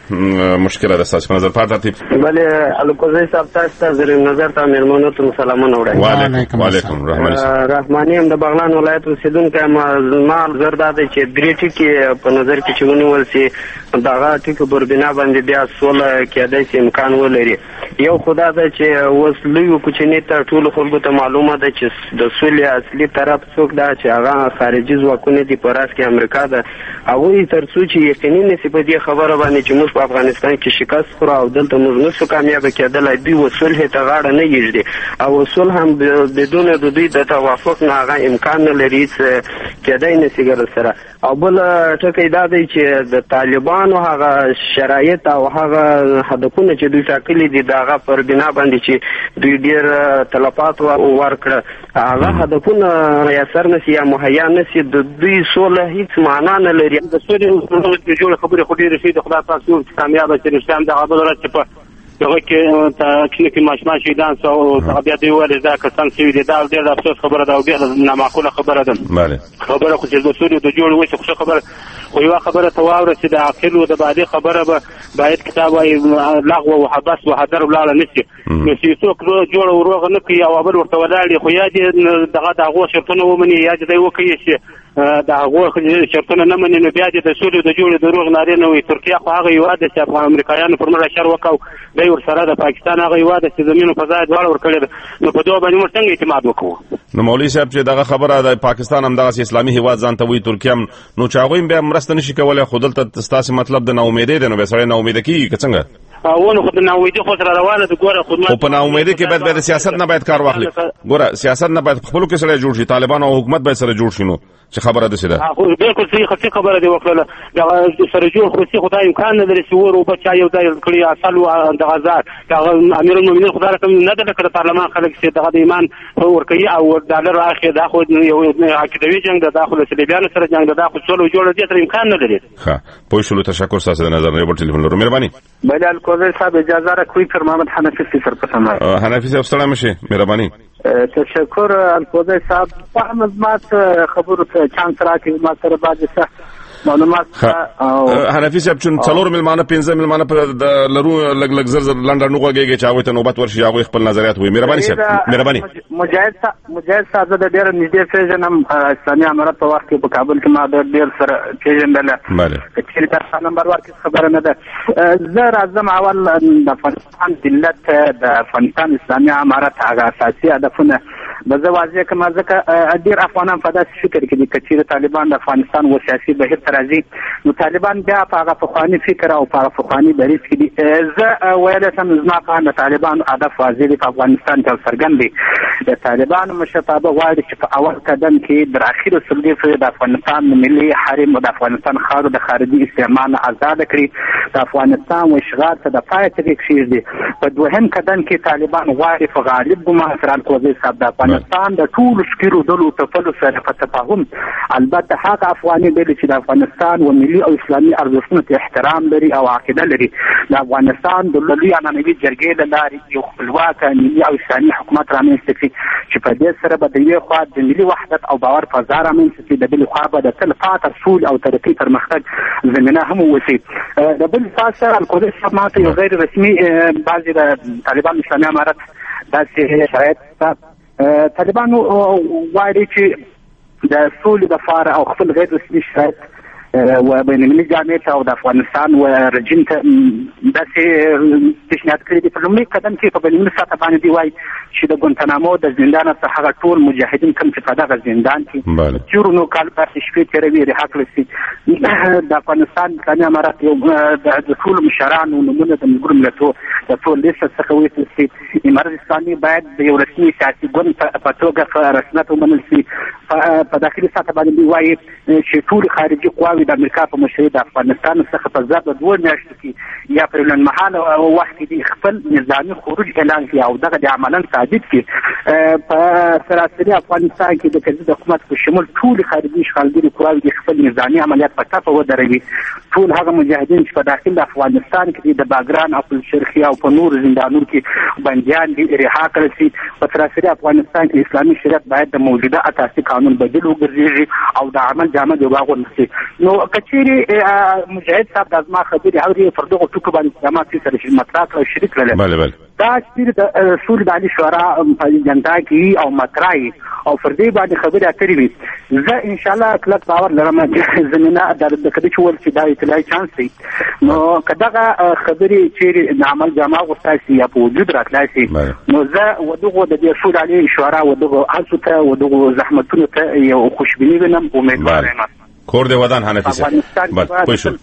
حل مشکله ده تاسو په نظر پاتې بله الکوزي صاحب تاسو زر نظر ته مېرمنو ته سلامونه وړاندې وعلیکم رحماني رحماني هم د بغلان ولایت اوسیدونکو ما زرداده چې درې ټکي په نظر کې چونی ولسي دغه ټکي پر بنا باندې بیا سوله کېدای شي امکان ولري یو خدا ده چې وسلوي کوچ نه تر ټولو خلکو ته معلومه ده چې د سولې اصلي طرف څوک ده چې هغه خارجي ځواکونه دي په راس کې امریکا ده هغوی تر څو چې یقیني نشي په دې خبره باندې چې موږ په افغانستان کې شکست خورو او دلته موږ نشو کامیاب کېدلی دوی وصلح ته غاړه نه ږدي او وصل هم بدون د دوی د توافق نه هغه امکان نه لري چې کېدای نشي ګر سره او بل ټکی دا دی چې د طالبانو هغه شرایط او هغه هدفونه چې دوی ټاکلي دي دغه پر بنا باندې چې دوی ډیر تلفات ورکړه هغه هدفونه ریاسر نشي یا مهیا نشي د دوی سوله هیڅ معنا نه لري د سولې جوړ خبرې خو ډېرې شي د خدای پاک یو کامیاب چې رښتیا د هغه درته چې په هغه کې ته کې ماشمان شهیدان سو او بیا دی ول دا کسان چې دی دا ډېر افسوس خبره ده او ډېر نامعقوله خبره ده بله خبره خو چې د سولې د جوړ وي څه خبره خو یو خبره تواوره چې د عقل او د بعدي خبره به باید کتاب وايي لغو او حبس او حذر ولاله نشي نو چې څوک جوړ او روغ نه کوي او بل ورته ولاړ خو یا دې دغه دغه شرطونه ومني یا دې وکړي چې دا هغه شرطونه نه مني نو بیا د سولې د جوړې د روغ نارې نه وي ترکیه خو هغه یو عادت چې امریکایانو پر مړه شر وکاو دی ور سره د پاکستان هغه یو عادت چې زمينو په ځای دواړه ور کړل نو په دوه باندې موږ څنګه اعتماد وکړو نو مولوی صاحب چې دغه خبره د پاکستان هم دغه اسلامي هیواد ځان ته وي ترکیه هم نو چې هغه بیا مرسته نشي کولای خو دلته تاسو مطلب د ناامیدۍ دی نو به سړی ناامید کیږي څنګه اونه خو د ناامیدۍ خو سره روانه د ګوره خدمت خو په ناامیدۍ کې باید د سیاست نه باید کار واخلي ګوره سیاست نه باید خپل کې سره جوړ شي طالبان او حکومت باید سره جوړ شي نو چې خبره ده سره خو بالکل صحیح خطي خبره دی وکړه دا سره جوړ خو سي خدای امکان نه لري چې ور او بچا یو ځای کړی اصل او د غزار دا امیر المؤمنین خدای کوم نه د کړه پارلمان خلک چې دغه د ایمان ور کوي او ډالر اخر دا خو یو عقیدوي جنگ د داخله صلیبیانو سره جنگ د داخله ټول جوړ دي تر امکان نه لري ها پوه شو تشکر تاسو د نظر نه په ټلیفون لرو مهرباني بله الکوزي صاحب اجازه را کوي پر محمد حنفي سر پسند حنفي صاحب سلام شي مهرباني تشکر الکوزي صاحب فهمت مات خبرو ته چانس راکې ما سره باندې څه معلومات او حنفي صاحب چون څلور ملمانه پنځه ملمانه پر لرو لګ لګ زر زر لنډر نو غوږیږي چې هغه ته نوبت ورشي هغه خپل نظریات وي مهرباني صاحب مهرباني مجاهد مجاهد صاحب د ډېر نږدې پیژنم اسلامي امارت په وخت کې په کابل کې ما د ډېر سره پیژندل بله چې تاسو نمبر ورکړئ خبره نه ده زه راځم اول د افغانستان ملت د افغانستان اسلامي امارت هغه اساسي هدفونه به زه واضح کوم ځکه ډېر افغانان په داسې فکر کې دي چې د طالبان د افغانستان و سیاسي بهیر ته راځي نو طالبان بیا په هغه پخواني فکر او په هغه پخواني دریځ کې دي زه ویلی شم زما په اند د طالبانو هدف واضح دی په افغانستان کې او څرګند دی د طالبانو مشرتابه غواړي چې په اول قدم کې د اخرو سلګي د افغانستان ملي حریم او د افغانستان خاوره د خارجي استعمار نه آزاد کړي د افغانستان و اشغال ته د پای ته کېږدي په دوهم قدم کې طالبان غواړي په غالب ګمان سره الکوزي صاحب د افغانستان افغانستان د ټول فکرو دلو تفلو سره په تفاهم البته هغه افغاني ډلې چې د افغانستان او ملي او اسلامي ارزښتونو ته احترام لري او عقیده لري د افغانستان د لوی عنعنوي جرګې له لارې یو خپلواک ملي او اسلامي حکومت رامنځته کړي چې په دې سره به د یوې خوا د ملي وحدت او باور فضا رامنځته شي، د بلې خوا به د تل پاته سولې او ترقي پرمختګ زمینه هم وشي. د بل خوا سره الکوزي صاحب ماته یو غیر رسمي بعضې د طالبان اسلامي امارت داسې شرایط شته. طالبانو غواړي چې د سولې لپاره او خپل غیر رسمي شرایط و بین المللي جامعې ته او د افغانستان و رژیم ته داسې پیشنهاد کړي دي. په لومړي قدم کې په بین المللي سطح باندې دوی وایي چې د ګونتنامو د زندان څخه هغه ټول مجاهدین کوم چې په دغه زندان کې تېرو نو کال پاتې شپې تېروي رها کړل شي. د افغانستان اسلامي امارت یو د ټولو مشرانو نومونه د ملګرو ملتونو د ټول لیست څخه ویستل شي. امارت اسلامي باید د یو رسمي سیاسي ګوند په توګه په رسمیت ومنل شي. په داخلي سطح باندې دوی وایي چې ټول خارجي قواوې د امریکا په مشرۍ د افغانستان څخه په ضرب دوه میاشتو کې یا په لنډمهاله وخت کې خپل نظامي خروج اعلان کړي او دغه د عملاً ثابت کړي. په سراسري افغانستان کې د کرزي د حکومت په شمول ټول خارجي اشغالګرې قواوې خپل نظامي عملیات په ټپه ودروي. ټول هغه مجاهدین چې په داخل د افغانستان کې د باګران او پلشرخي او په نور زندانونو کې بندیان دي رها کړل شي. په سراسري افغانستان کې اسلامي شریعت باید د موجوده اساسي قانون بدیل وګرځي او د عمل جامه دی واغوندل شي. نو کچېرې مجاهد صاحب د ازما خبرې اوري پر دغه ټکو باندې جماعت سره مطرح او شریک کړل. بله بله دا چې د سولې د عالي شورا په اجنډا کې او مطرح او پر دې باندې خبرې اترې وي. زه انشاءالله کلک باور لرم چې زمینه د کدی چې ول چې دا اطلاعي چانس دی. نو که دغه خبرې چیرې د عمل جامه غوښتای شي یا په وجود راتلای شي نو زه ودغه د دې سولې عالي شورا ودغه هڅو ته ودغه زحمتونو ته یو خوشبیني وینم. امیدوار یم کور دی ودان حنفي صاحب بس پوه شو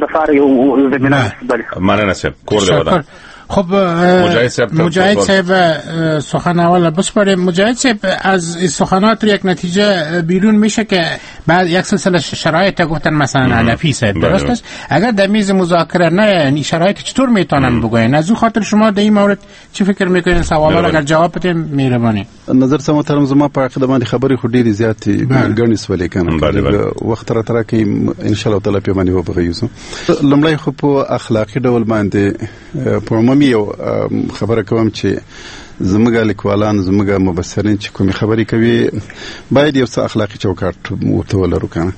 مننه صاحب کور دی ودان. خب مجاهد صاحب سخن اول بسپاره. مجاهد صاحب از سخنات یک نتیجه بیرون میشه که بعد یک سلسله شرایط گفتن مثلا علفی صاحب درست است اگر در میز مذاکره نه یعنی شرایط چطور میتونن بگوین؟ از اون خاطر شما در این مورد چی فکر میکنین؟ سوالا اگر جواب بدین مهربانی. نظر سم محترم زما په عقیده باندې خبرې خو ډېرې زیاتې ګڼې سولې کنه وخت را تر کې ان شاء الله تعالی په باندې وبغیوسو. لمړی خو په اخلاقی ډول باندې په عمومي یو خبره کوم چې زموږ لیکوالان زموږ مبصرین چې کومې خبرې کوي باید یو څه اخلاقی چوکاټ ورته ولرو کنه.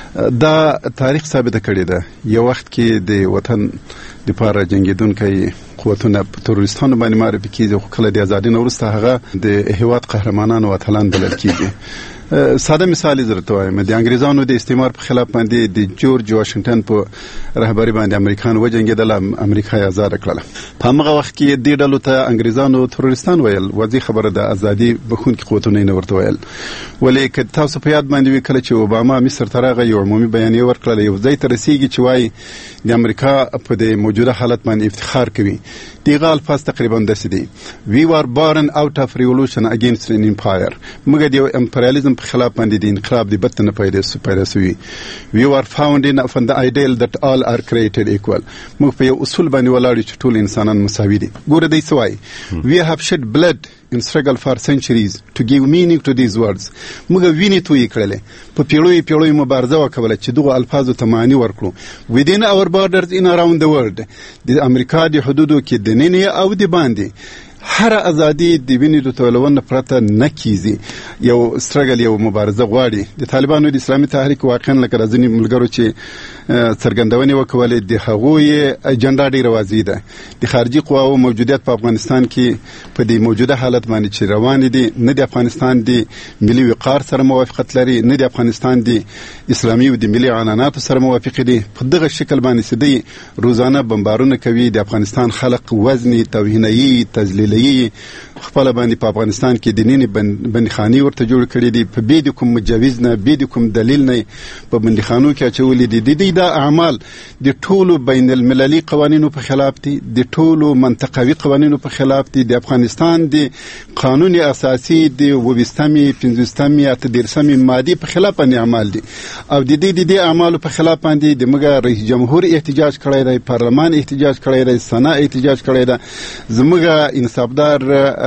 دا تاریخ ثابت کړی ده یو وخت کې د وطن د پاره جنگیدونکو قوتونه تروریستانو باندې معرفي کیږي خو کله د ازادۍ نه وروسته هغه د هیواد قهرمانان او اتلان بلل کیږي. ساده مثال درته وایم د انګریزانو د استعمار په خلاف باندې د جورج واشنگټن په رهبری باندې امریکایان وجنګیدل امریکا یې آزاد کړل. په هغه وخت کې د ډلو ته انګریزانو تروریستان ویل وځي خبره د ازادي بخونکي قوتونه نه ورته ویل. ولې که تاسو په یاد باندې وکړئ چې اوباما مصر ته راغی یو عمومي بیانیه ورکړه یو ځای ته رسیږي چې وایي د امریکا په د موجوده حالت باندې افتخار کوي. دیغه الفاظ تقریبا داسې دي we were born out of revolution against an empire. موږ د یو امپریالیزم په خلاف باندې د انقلاب د بت نه پیدا پیدا سوي. we were found in from the ideal that all are created equal. موږ په یو اصول باندې ولاړ چې ټول انسانان مساوي دي. ګوره دی سوای we have shed blood in struggle for centuries to give meaning to these words. موږ ویني توې کړلې په پیړیو پیړیو مبارزه وکړه چې دغه الفاظو ته معنی ورکړو. within our borders in around the world د امریکا د حدودو کې د نننی او د باندې هر ازادي د وینې د تولون پرته نه کیږي. یو سترګل یو مبارزه غواړي. د طالبانو د اسلامي تحریک واقعا لکه ځینې ملګرو چې څرګندونې وکولې د هغوی اجنډا ډیره واضح ده. د خارجي قواو موجودیت په افغانستان کې په دې موجوده حالت باندې چې روان دي نه د افغانستان د ملي وقار سره موافقت لري نه د افغانستان د اسلامي او د ملي عنعناتو سره موافق دي. په دغه شکل باندې سدي روزانه بمبارونه کوي. د افغانستان خلق وزني توهیني تذلیلي خپل باندې په افغانستان کې د نینې بندخاني ورته جوړ کړي دي. په بيد کوم مجوز نه بيد کوم دلیل نه په بندخانو کې اچولې دي. د دې د اعمال د ټولو بین المللي قوانینو په خلاف دي. د ټولو منطقوي قوانینو په خلاف دي. د افغانستان د قانون اساسي د وبستمي پنځوستمي اتدرسمي ماده په خلاف باندې اعمال دي. او د دې د اعمالو په خلاف باندې د موږ رئیس جمهور احتجاج کړی دی. پارلمان احتجاج کړی دی. سنا احتجاج کړی دی. زموږ انصاف انقلابدار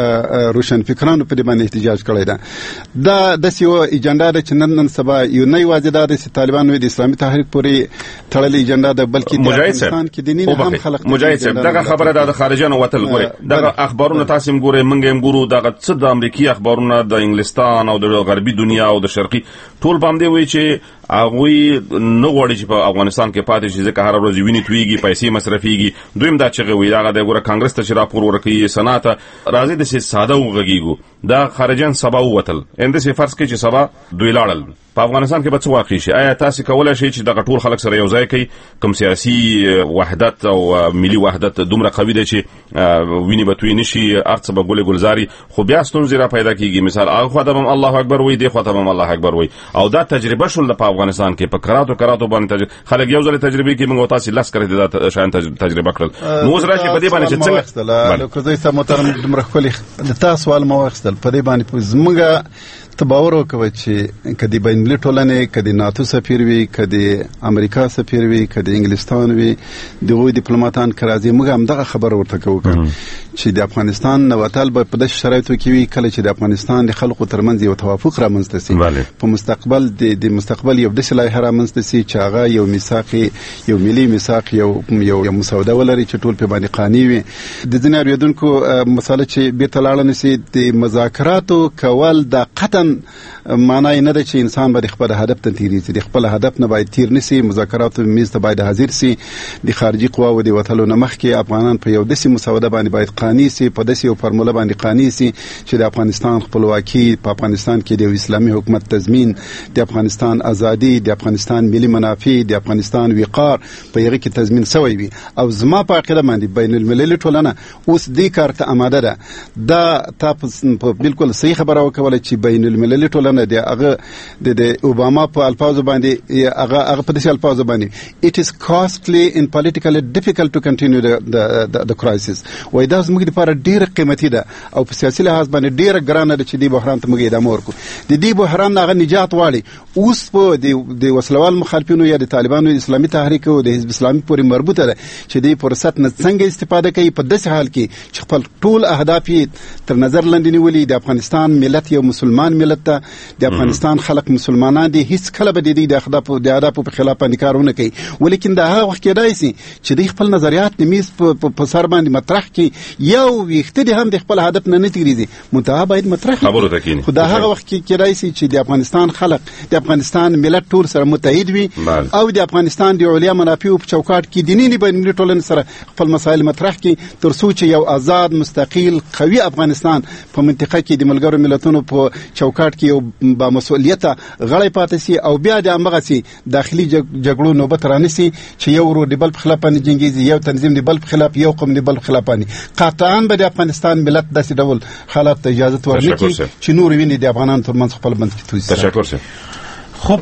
روشنفکرانو په دې باندې احتجاج کړی ده. دا د یو ایجنډا د چې نن سبا یو نه یوازې دا د طالبانو د اسلامي تحریک پورې تړلې ایجنډا ده، بلکې د افغانستان کې دیني هم خلق مجاهد صاحب دغه خبره د خارجانو وتل ګوري دغه اخبارونه تاسو هم ګوري منګ هم ګورو دغه څه د امریکایي اخبارونه د انګلستان او د غربي دنیا او د شرقي ټول باندې وایي چې هغه نو غواړي چې په افغانستان کې پاتې شي ځکه هر ورځ ویني تویږي پیسې مصرفيږي. دویم دا چې غوي دا د ګوره کانګرس ته چې راپور ورکړي سنات راځي د سي ساده وغږیږو دا خارجان سبا وتل انده سي فرض کې چې سبا دوی لاړل په افغانستان کې به څه واقع شي؟ آیا تاسو کولای شئ چې دغه ټول خلک سره یو ځای کړئ کوم سیاسي وحدت او ملي وحدت دومره قوي دی چې ویني به توی نشي ارڅ به ګولې ګلزاري خو بیا ستونزې را پیدا کیږي؟ مثال هغه خو د الله اکبر وای دی خو ته الله اکبر وای او دا تجربه شول په افغانستان کې په کراتو کراتو باندې خلک یو ځل تجربه کې موږ تاسو لاس کړی دا شان تجربه کړل. نو اوس راځي په دې باندې چې څنګه لکه زه سم محترم دمر خپل د تاسو سوال مو واخستل په دې باندې زموږه تباور وکوي چې کدی بین المللي ټولنې کدی ناتو سفیر وي کدی امریکا سفیر وي کدی انګلستان وي دغه ډیپلوماټان کرازي موږ هم دغه خبر ورته کوو چې د افغانستان نواتل په دې شرایطو کې وي کله چې د افغانستان د خلکو ترمنځ یو توافق رامنځته شي په مستقبل د مستقبل یو د صلاح رامنځته شي چې هغه یو میثاق یو ملي میثاق یو یو مسوده ولري چې ټول په باندې قانوني وي. د ځینې اړیدونکو مسله چې به تلاړه نشي د مذاکراتو کول د قطن معنی نه ده چې انسان به خپل هدف ته تیریږي، د خپل هدف نه باید تیر نشي. مذاکرات میز ته باید حاضر سي. د خارجي قواو د وټلو نه مخکې افغانان په یو دسي مسوده باندې باید قانوني سي، په دسي یو فرموله باندې قانوني سي چې د افغانستان خپلواکي په افغانستان کې د اسلامي حکومت تضمین، د افغانستان ازادي، د افغانستان ملي منافع، د افغانستان وقار په یغه کې تضمین شوی وي. او زما په عقیده باندې بین المللي ټولنه اوس دې کار ته آماده ده. دا تاسو په بالکل صحیح خبره وکوله چې بین المللي ټولنه د هغه د اوباما په الفاظ باندې هغه هغه په دې الفاظ باندې it is costly and politically difficult to continue the the the, the crisis. وای دا زموږ لپاره ډیر قیمتي ده او په سیاسي لحاظ باندې ډیر ګرانه ده چې دې بحران ته موږ ادامه ورکړو. د دې بحران هغه نجات واړي اوس په د وسلوال مخالفینو یا د طالبانو اسلامي تحریک او د حزب اسلامي پورې مربوطه ده چې دې فرصت نه څنګه استفاده کوي په داسې حال کې چې خپل ټول اهداف تر نظر لاندې نیولي. د افغانستان ملت یو مسلمان ملت ته، د افغانستان خلک مسلمانان دي، هیڅ کله به د دې د اهداف د اهداف په خلاف باندې کارونه کوي. ولیکن دا هغه وخت کېدای شي چې د خپل نظریات نمیز په سر باندې مطرح کړي یو ویخته دي هم د خپل هدف نه نه تیریږي منتها باید مطرح کړي. خو دا هغه وخت کې کېدای شي چې د افغانستان خلک د افغانستان ملت ټول سره متحد وي او د افغانستان د علیا منافع په چوکاټ کې دیني بین المللي ټولنې سره خپل مسایل مطرح کړي تر څو چې یو آزاد مستقل قوي افغانستان په منطقه کې د ملګرو ملتونو په چوکاټ کې یو با مسؤلیت غړی پاتې سي او بیا د امغه سي داخلي جګړو نوبت رانسي چې یو ورو د بل په خلاف باندې جنگيږي، یو تنظیم د بل په خلاف، یو قوم د بل په خلاف باندې. قطعاً به د افغانستان ملت داسې ډول حالات ته اجازه ورنکړي چې نور ویني د افغانانو ترمنځ خپل بند کې توسي. تشکر سر. خب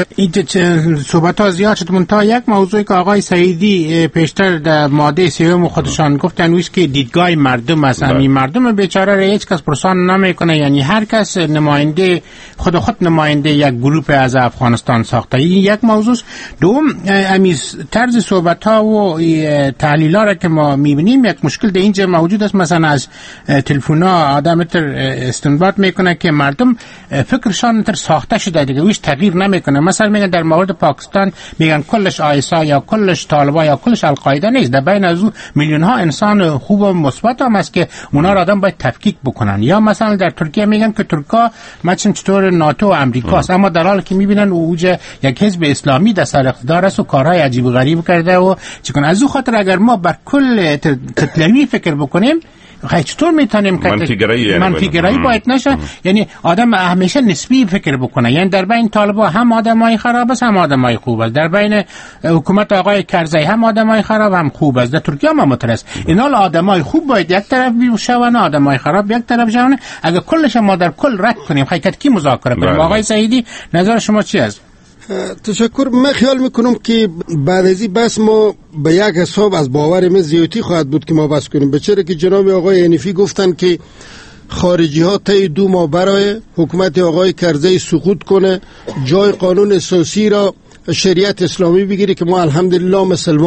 این صحبت ها زیاد شد منتها یک موضوعی که آقای سعیدی پیشتر در ماده سوم خودشان گفتن ویست که دیدگاه مردم است. همین مردم بیچاره را هیچ کس پرسان نمیکنه، یعنی هر کس نماینده خود خود نماینده یک گروه از افغانستان ساخته. این یک موضوع. دوم همین طرز صحبت ها و تحلیل ها را که ما میبینیم یک مشکل در اینجا موجود است. مثلا از تلفن ها آدم تر استنباط میکنه که مردم فکرشان تر ساخته شده دیگه ویش تغییر نمیکنه. مثلا میگن در مورد پاکستان میگن کلش آیسا یا کلش طالبان یا کلش القاعده نیست، در بین از میلیون ها انسان خوب و مثبت هم است که اونا را آدم باید تفکیک بکنن. یا مثلا در ترکیه میگن که ترکا مثلا چطور ناتو و امریکا است، اما در حالی که میبینن اوج یک حزب اسلامی در سر اقتدار است و کارهای عجیب و غریب کرده و چون از او خاطر اگر ما بر کل تتلوی فکر بکنیم خیلی چطور میتونیم که منفیگرایی باید نشه. یعنی آدم همیشه نسبی فکر بکنه، یعنی در بین طالبان هم آدمای خراب است هم آدمای خوب است، در بین حکومت آقای کرزی هم آدمای خراب هم خوب است، در ترکیه هم مترس. اینا آدمای خوب باید یک طرف بشون، آدمای خراب یک طرف شون. اگه کلش ما در کل رد کنیم حقیقت کی مذاکره کنیم؟ آقای سعیدی نظر شما چی است؟ تشکر. من خیال میکنم که بعد از این بس ما به یک حساب از باور من زیادی خواهد بود که ما بس کنیم، به چرا که جناب آقای حنیفی گفتن که خارجی ها طی دو ماه برای حکومت آقای کرزی سقوط کنه، جای قانون اساسی را شریعت اسلامی بگیره که ما الحمدلله مسلمانیم.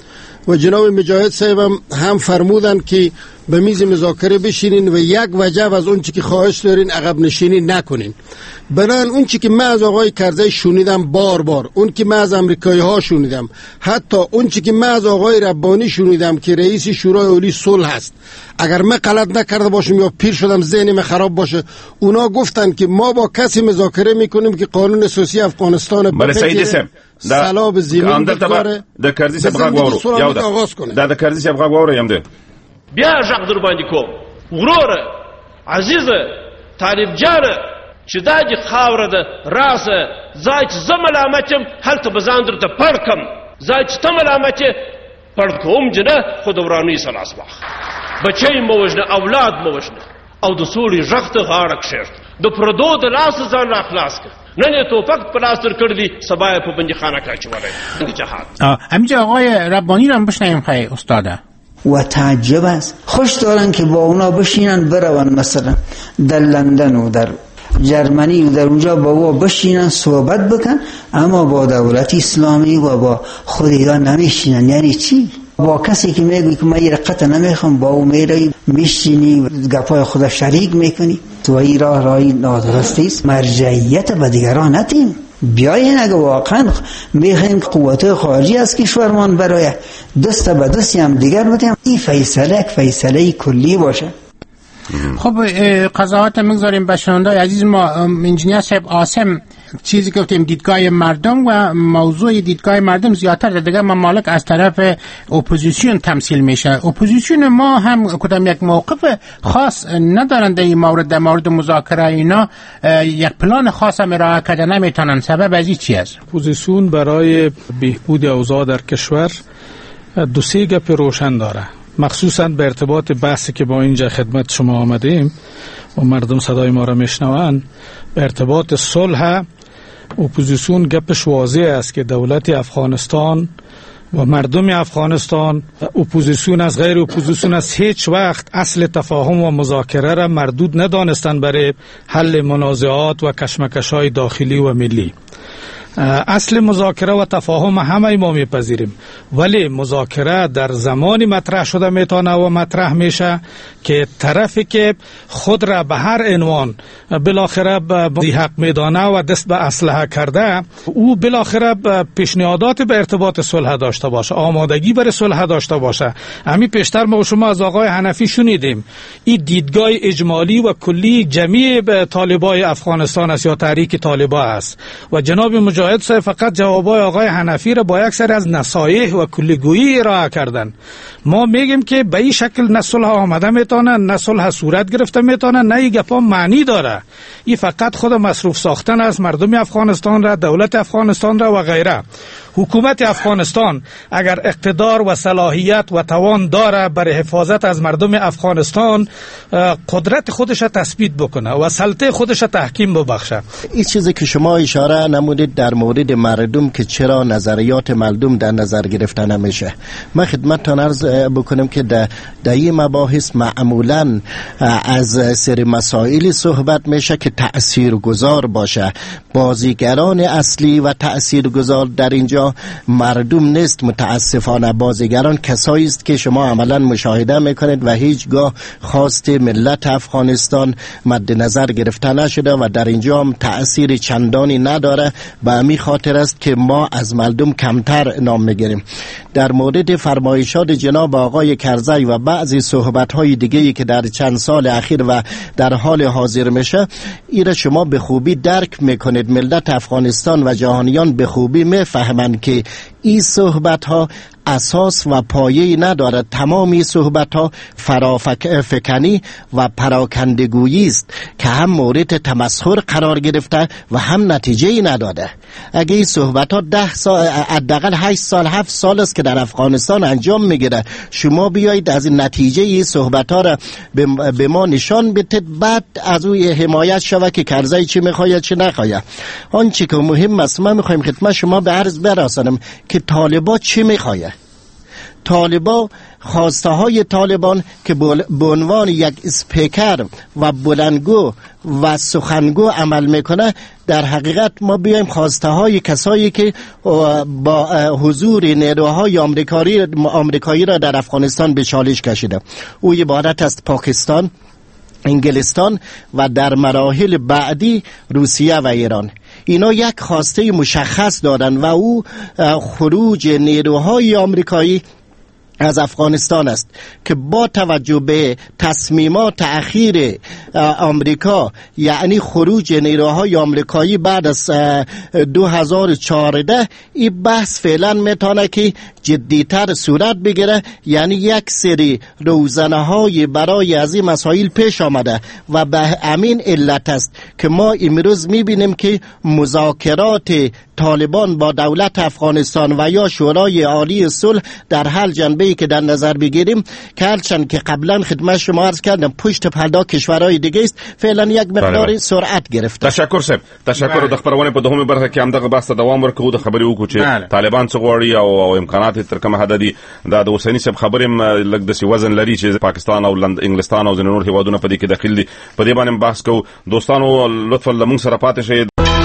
و جناب مجاهد صاحب هم, هم فرمودن که به میز مذاکره بشینین و یک وجب از اون چی که خواهش دارین عقب نشینی نکنین. بنان اون چی که من از آقای کرزی شنیدم بار بار، اون که من از امریکایی ها شنیدم، حتی اون چی که من از آقای ربانی شنیدم که رئیس شورای عالی صلح هست، اگر من غلط نکرده باشم یا پیر شدم ذهنم خراب باشه، اونا گفتن که ما با کسی مذاکره میکنیم که قانون اساسی افغانستان بگیره، سلاب زمین بگذاره. د کرزی صاحب غږ واورو یو دا د کرزی صاحب غږ واورو یم ده بیا ژغ در باندې کوم وروره عزیزه طالب جانه چې دا دې خاوره ده راسه ځای چې زه ملامت یم هلته به ځان درته پړ کم ځای چې ته ملامت یې پړ کوم جنه خو د ورانوي سلاس واخ بچی مه وژنه اولاد مه وژنه او د سولې ژغ ته غاړه کښېږده د پردو د لاسه ځان را خلاص کړه نن یې توفق په لاس در کړی سبا یې په بندیخانه کې اچولی جهاد. همینجا آقای ربانی رو هم بشنویم خیلی استاده. و تعجب است خوش دارن که با اونا بشینن برون مثلا در لندن و در جرمنی و در اونجا با او بشینن صحبت بکن، اما با دولت اسلامی و با خود ایران نمیشینن. یعنی چی؟ با کسی که میگوی که من یه رقت نمیخوام با او میری میشینی گپای خود شریک میکنی، تو این راه راهی نادرستی است. مرجعیت به دیگران ندیم. بیاین اگه واقعا میخواین قوت خارجی از کشورمان برای دست به دستی هم دیگر بدیم، این فیصله فیصله کلی باشه. خب قضاوت میگذاریم به شنوندای عزیز ما. انجینیر صاحب عاصم چیزی که گفتیم دیدگاه مردم و موضوع دیدگاه مردم زیادتر در دیگه ممالک از طرف اپوزیسیون تمثیل میشه. اپوزیسیون ما هم کدام یک موقف خاص ندارن در این مورد، در مورد مذاکره اینا یک پلان خاص هم ارائه کرده نمیتونن. سبب از این چی است؟ اپوزیسیون برای بهبود اوضاع در کشور دو سه گپ روشن داره، مخصوصا به ارتباط بحثی که با اینجا خدمت شما آمدیم و مردم صدای ما را میشنوند. به ارتباط صلح اپوزیسیون گپش واضح است که دولت افغانستان و مردم افغانستان، اپوزیسیون از غیر اپوزیسیون از هیچ وقت اصل تفاهم و مذاکره را مردود ندانستند برای حل منازعات و کشمکش‌های داخلی و ملی. اصل مذاکره و تفاهم همه ما میپذیریم، ولی مذاکره در زمانی مطرح شده میتونه و مطرح میشه که طرفی که خود را به هر عنوان بالاخره بی حق میدانه و دست به اسلحه کرده، او بالاخره پیشنهادات به ارتباط صلح داشته باشه، آمادگی برای صلح داشته باشه. همین پیشتر ما شما از آقای حنفی شنیدیم این دیدگاه اجمالی و کلی جمعی طالبای افغانستان است یا تحریک طالبا است و جناب مجاهد صاحب فقط جوابای آقای حنفی را با یک سری از نصایح و کلیگویی ارائه کردن. ما میگیم که به این شکل نه صلح آمده میتونه، نه صلح صورت گرفته میتونه، نه این گپا معنی داره. این فقط خود مصروف ساختن از مردم افغانستان را، دولت افغانستان را و غیره. حکومت افغانستان اگر اقتدار و صلاحیت و توان داره برای حفاظت از مردم افغانستان، قدرت خودش تثبیت بکنه و سلطه خودش تحکیم ببخشه. این چیزی که شما اشاره نمودید در مورد مردم که چرا نظریات مردم در نظر گرفته نمیشه، من خدمتتان عرض بکنم که در این مباحث معمولا از سری مسائلی صحبت میشه که تأثیرگذار باشه. بازیگران اصلی و تأثیرگذار در اینجا مردم نیست. متاسفانه بازیگران کسایی است که شما عملا مشاهده میکنید و هیچگاه خواست ملت افغانستان مد نظر گرفته نشده و در اینجا هم تأثیر چندانی نداره. به همین خاطر است که ما از مردم کمتر نام میگیریم. در مورد فرمایشات جناب آقای کرزی و بعضی صحبت‌های دیگه‌ای که در چند سال اخیر و در حال حاضر میشه، این شما به خوبی درک میکنید. ملت افغانستان و جهانیان به خوبی میفهمند که این صحبت‌ها اساس و پایه‌ای ندارد. تمامی صحبت‌ها فرافکنی و پراکندگویی است که هم مورد تمسخر قرار گرفته و هم نتیجه‌ای نداده. اگه این صحبت‌ها ده سال، حداقل هشت سال هفت سال است که در افغانستان انجام میگیره، شما بیایید از این نتیجه این صحبت‌ها را به ما نشان بدید، بعد از او حمایت شود که کرزی چی می‌خواید چی نخواید. آنچه که مهم است، ما می‌خوایم خدمت شما به عرض برسانم که طالبان چی می‌خواید. طالبان خواسته های طالبان که به عنوان یک اسپیکر و بلندگو و سخنگو عمل میکنه، در حقیقت ما بیایم خواسته های کسایی که با حضور نیروهای آمریکایی آمریکایی را در افغانستان به چالش کشیده، او عبارت است پاکستان، انگلستان و در مراحل بعدی روسیه و ایران. اینا یک خواسته مشخص دارن و او خروج نیروهای آمریکایی از افغانستان است که با توجه به تصمیمات تأخیر آمریکا، یعنی خروج نیروهای آمریکایی بعد از دو هزار و چهارده، این بحث فعلا میتونه که جدیتر صورت بگیره. یعنی یک سری روزنه های برای از این مسائل پیش آمده و به همین علت است که ما امروز میبینیم که مذاکرات طالبان با دولت افغانستان و یا شورای عالی صلح در هر جنبه‌ای که در نظر بگیریم که هرچند که قبلا خدمت شما عرض کردم پشت پرده کشورهای دیگه است، فعلا یک مقدار سرعت گرفته. تشکر صاحب، تشکر. د خبرونه په دومره برخه کې هم دغه بحث دوام ورکوو، د خبرې وکړو چې طالبان څه غواړي او امکانات تر کومه حد دي. دا د اوسنی صاحب خبرې لږ د وزن لري چې پاکستان او انګلستان او نور هیوادونه په دې کې داخل دي. په دې باندې بحث کوو. دوستانو لطفا لمون سره پاتې شئ.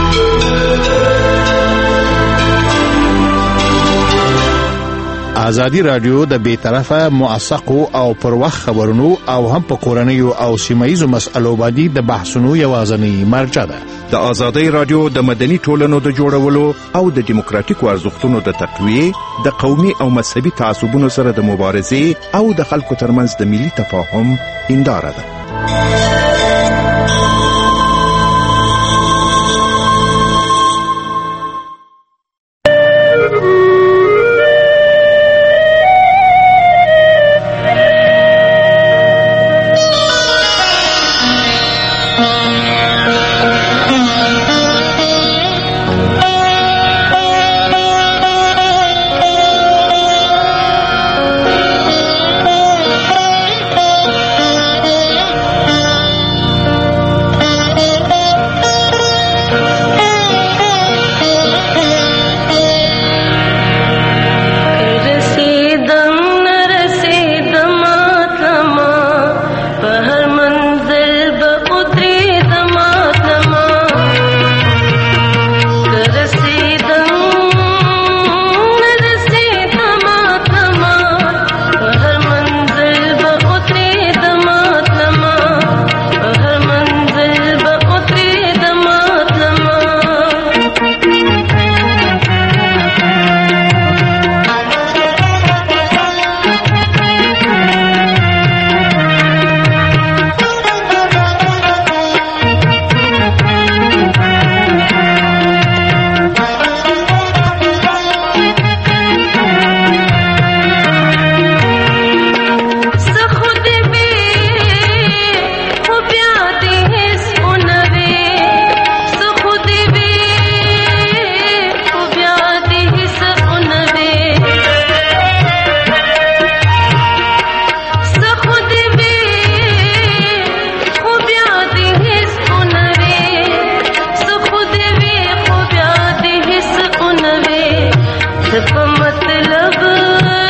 ازادي رادیو د بیطرفه موثقو او پر وخت خبرونو او هم په کورنیو او سیمایي مسألو باندې د بحثونو یوازنی مرجع ده. د ازادي رادیو د مدني ټولنو د جوړولو او د دیموکراتیکو ارزښتونو د تقویه، د قومي او مذهبي تعصبونو سره د مبارزې او د خلکو ترمنځ د ملي تفاهم هنداره ده. मतलब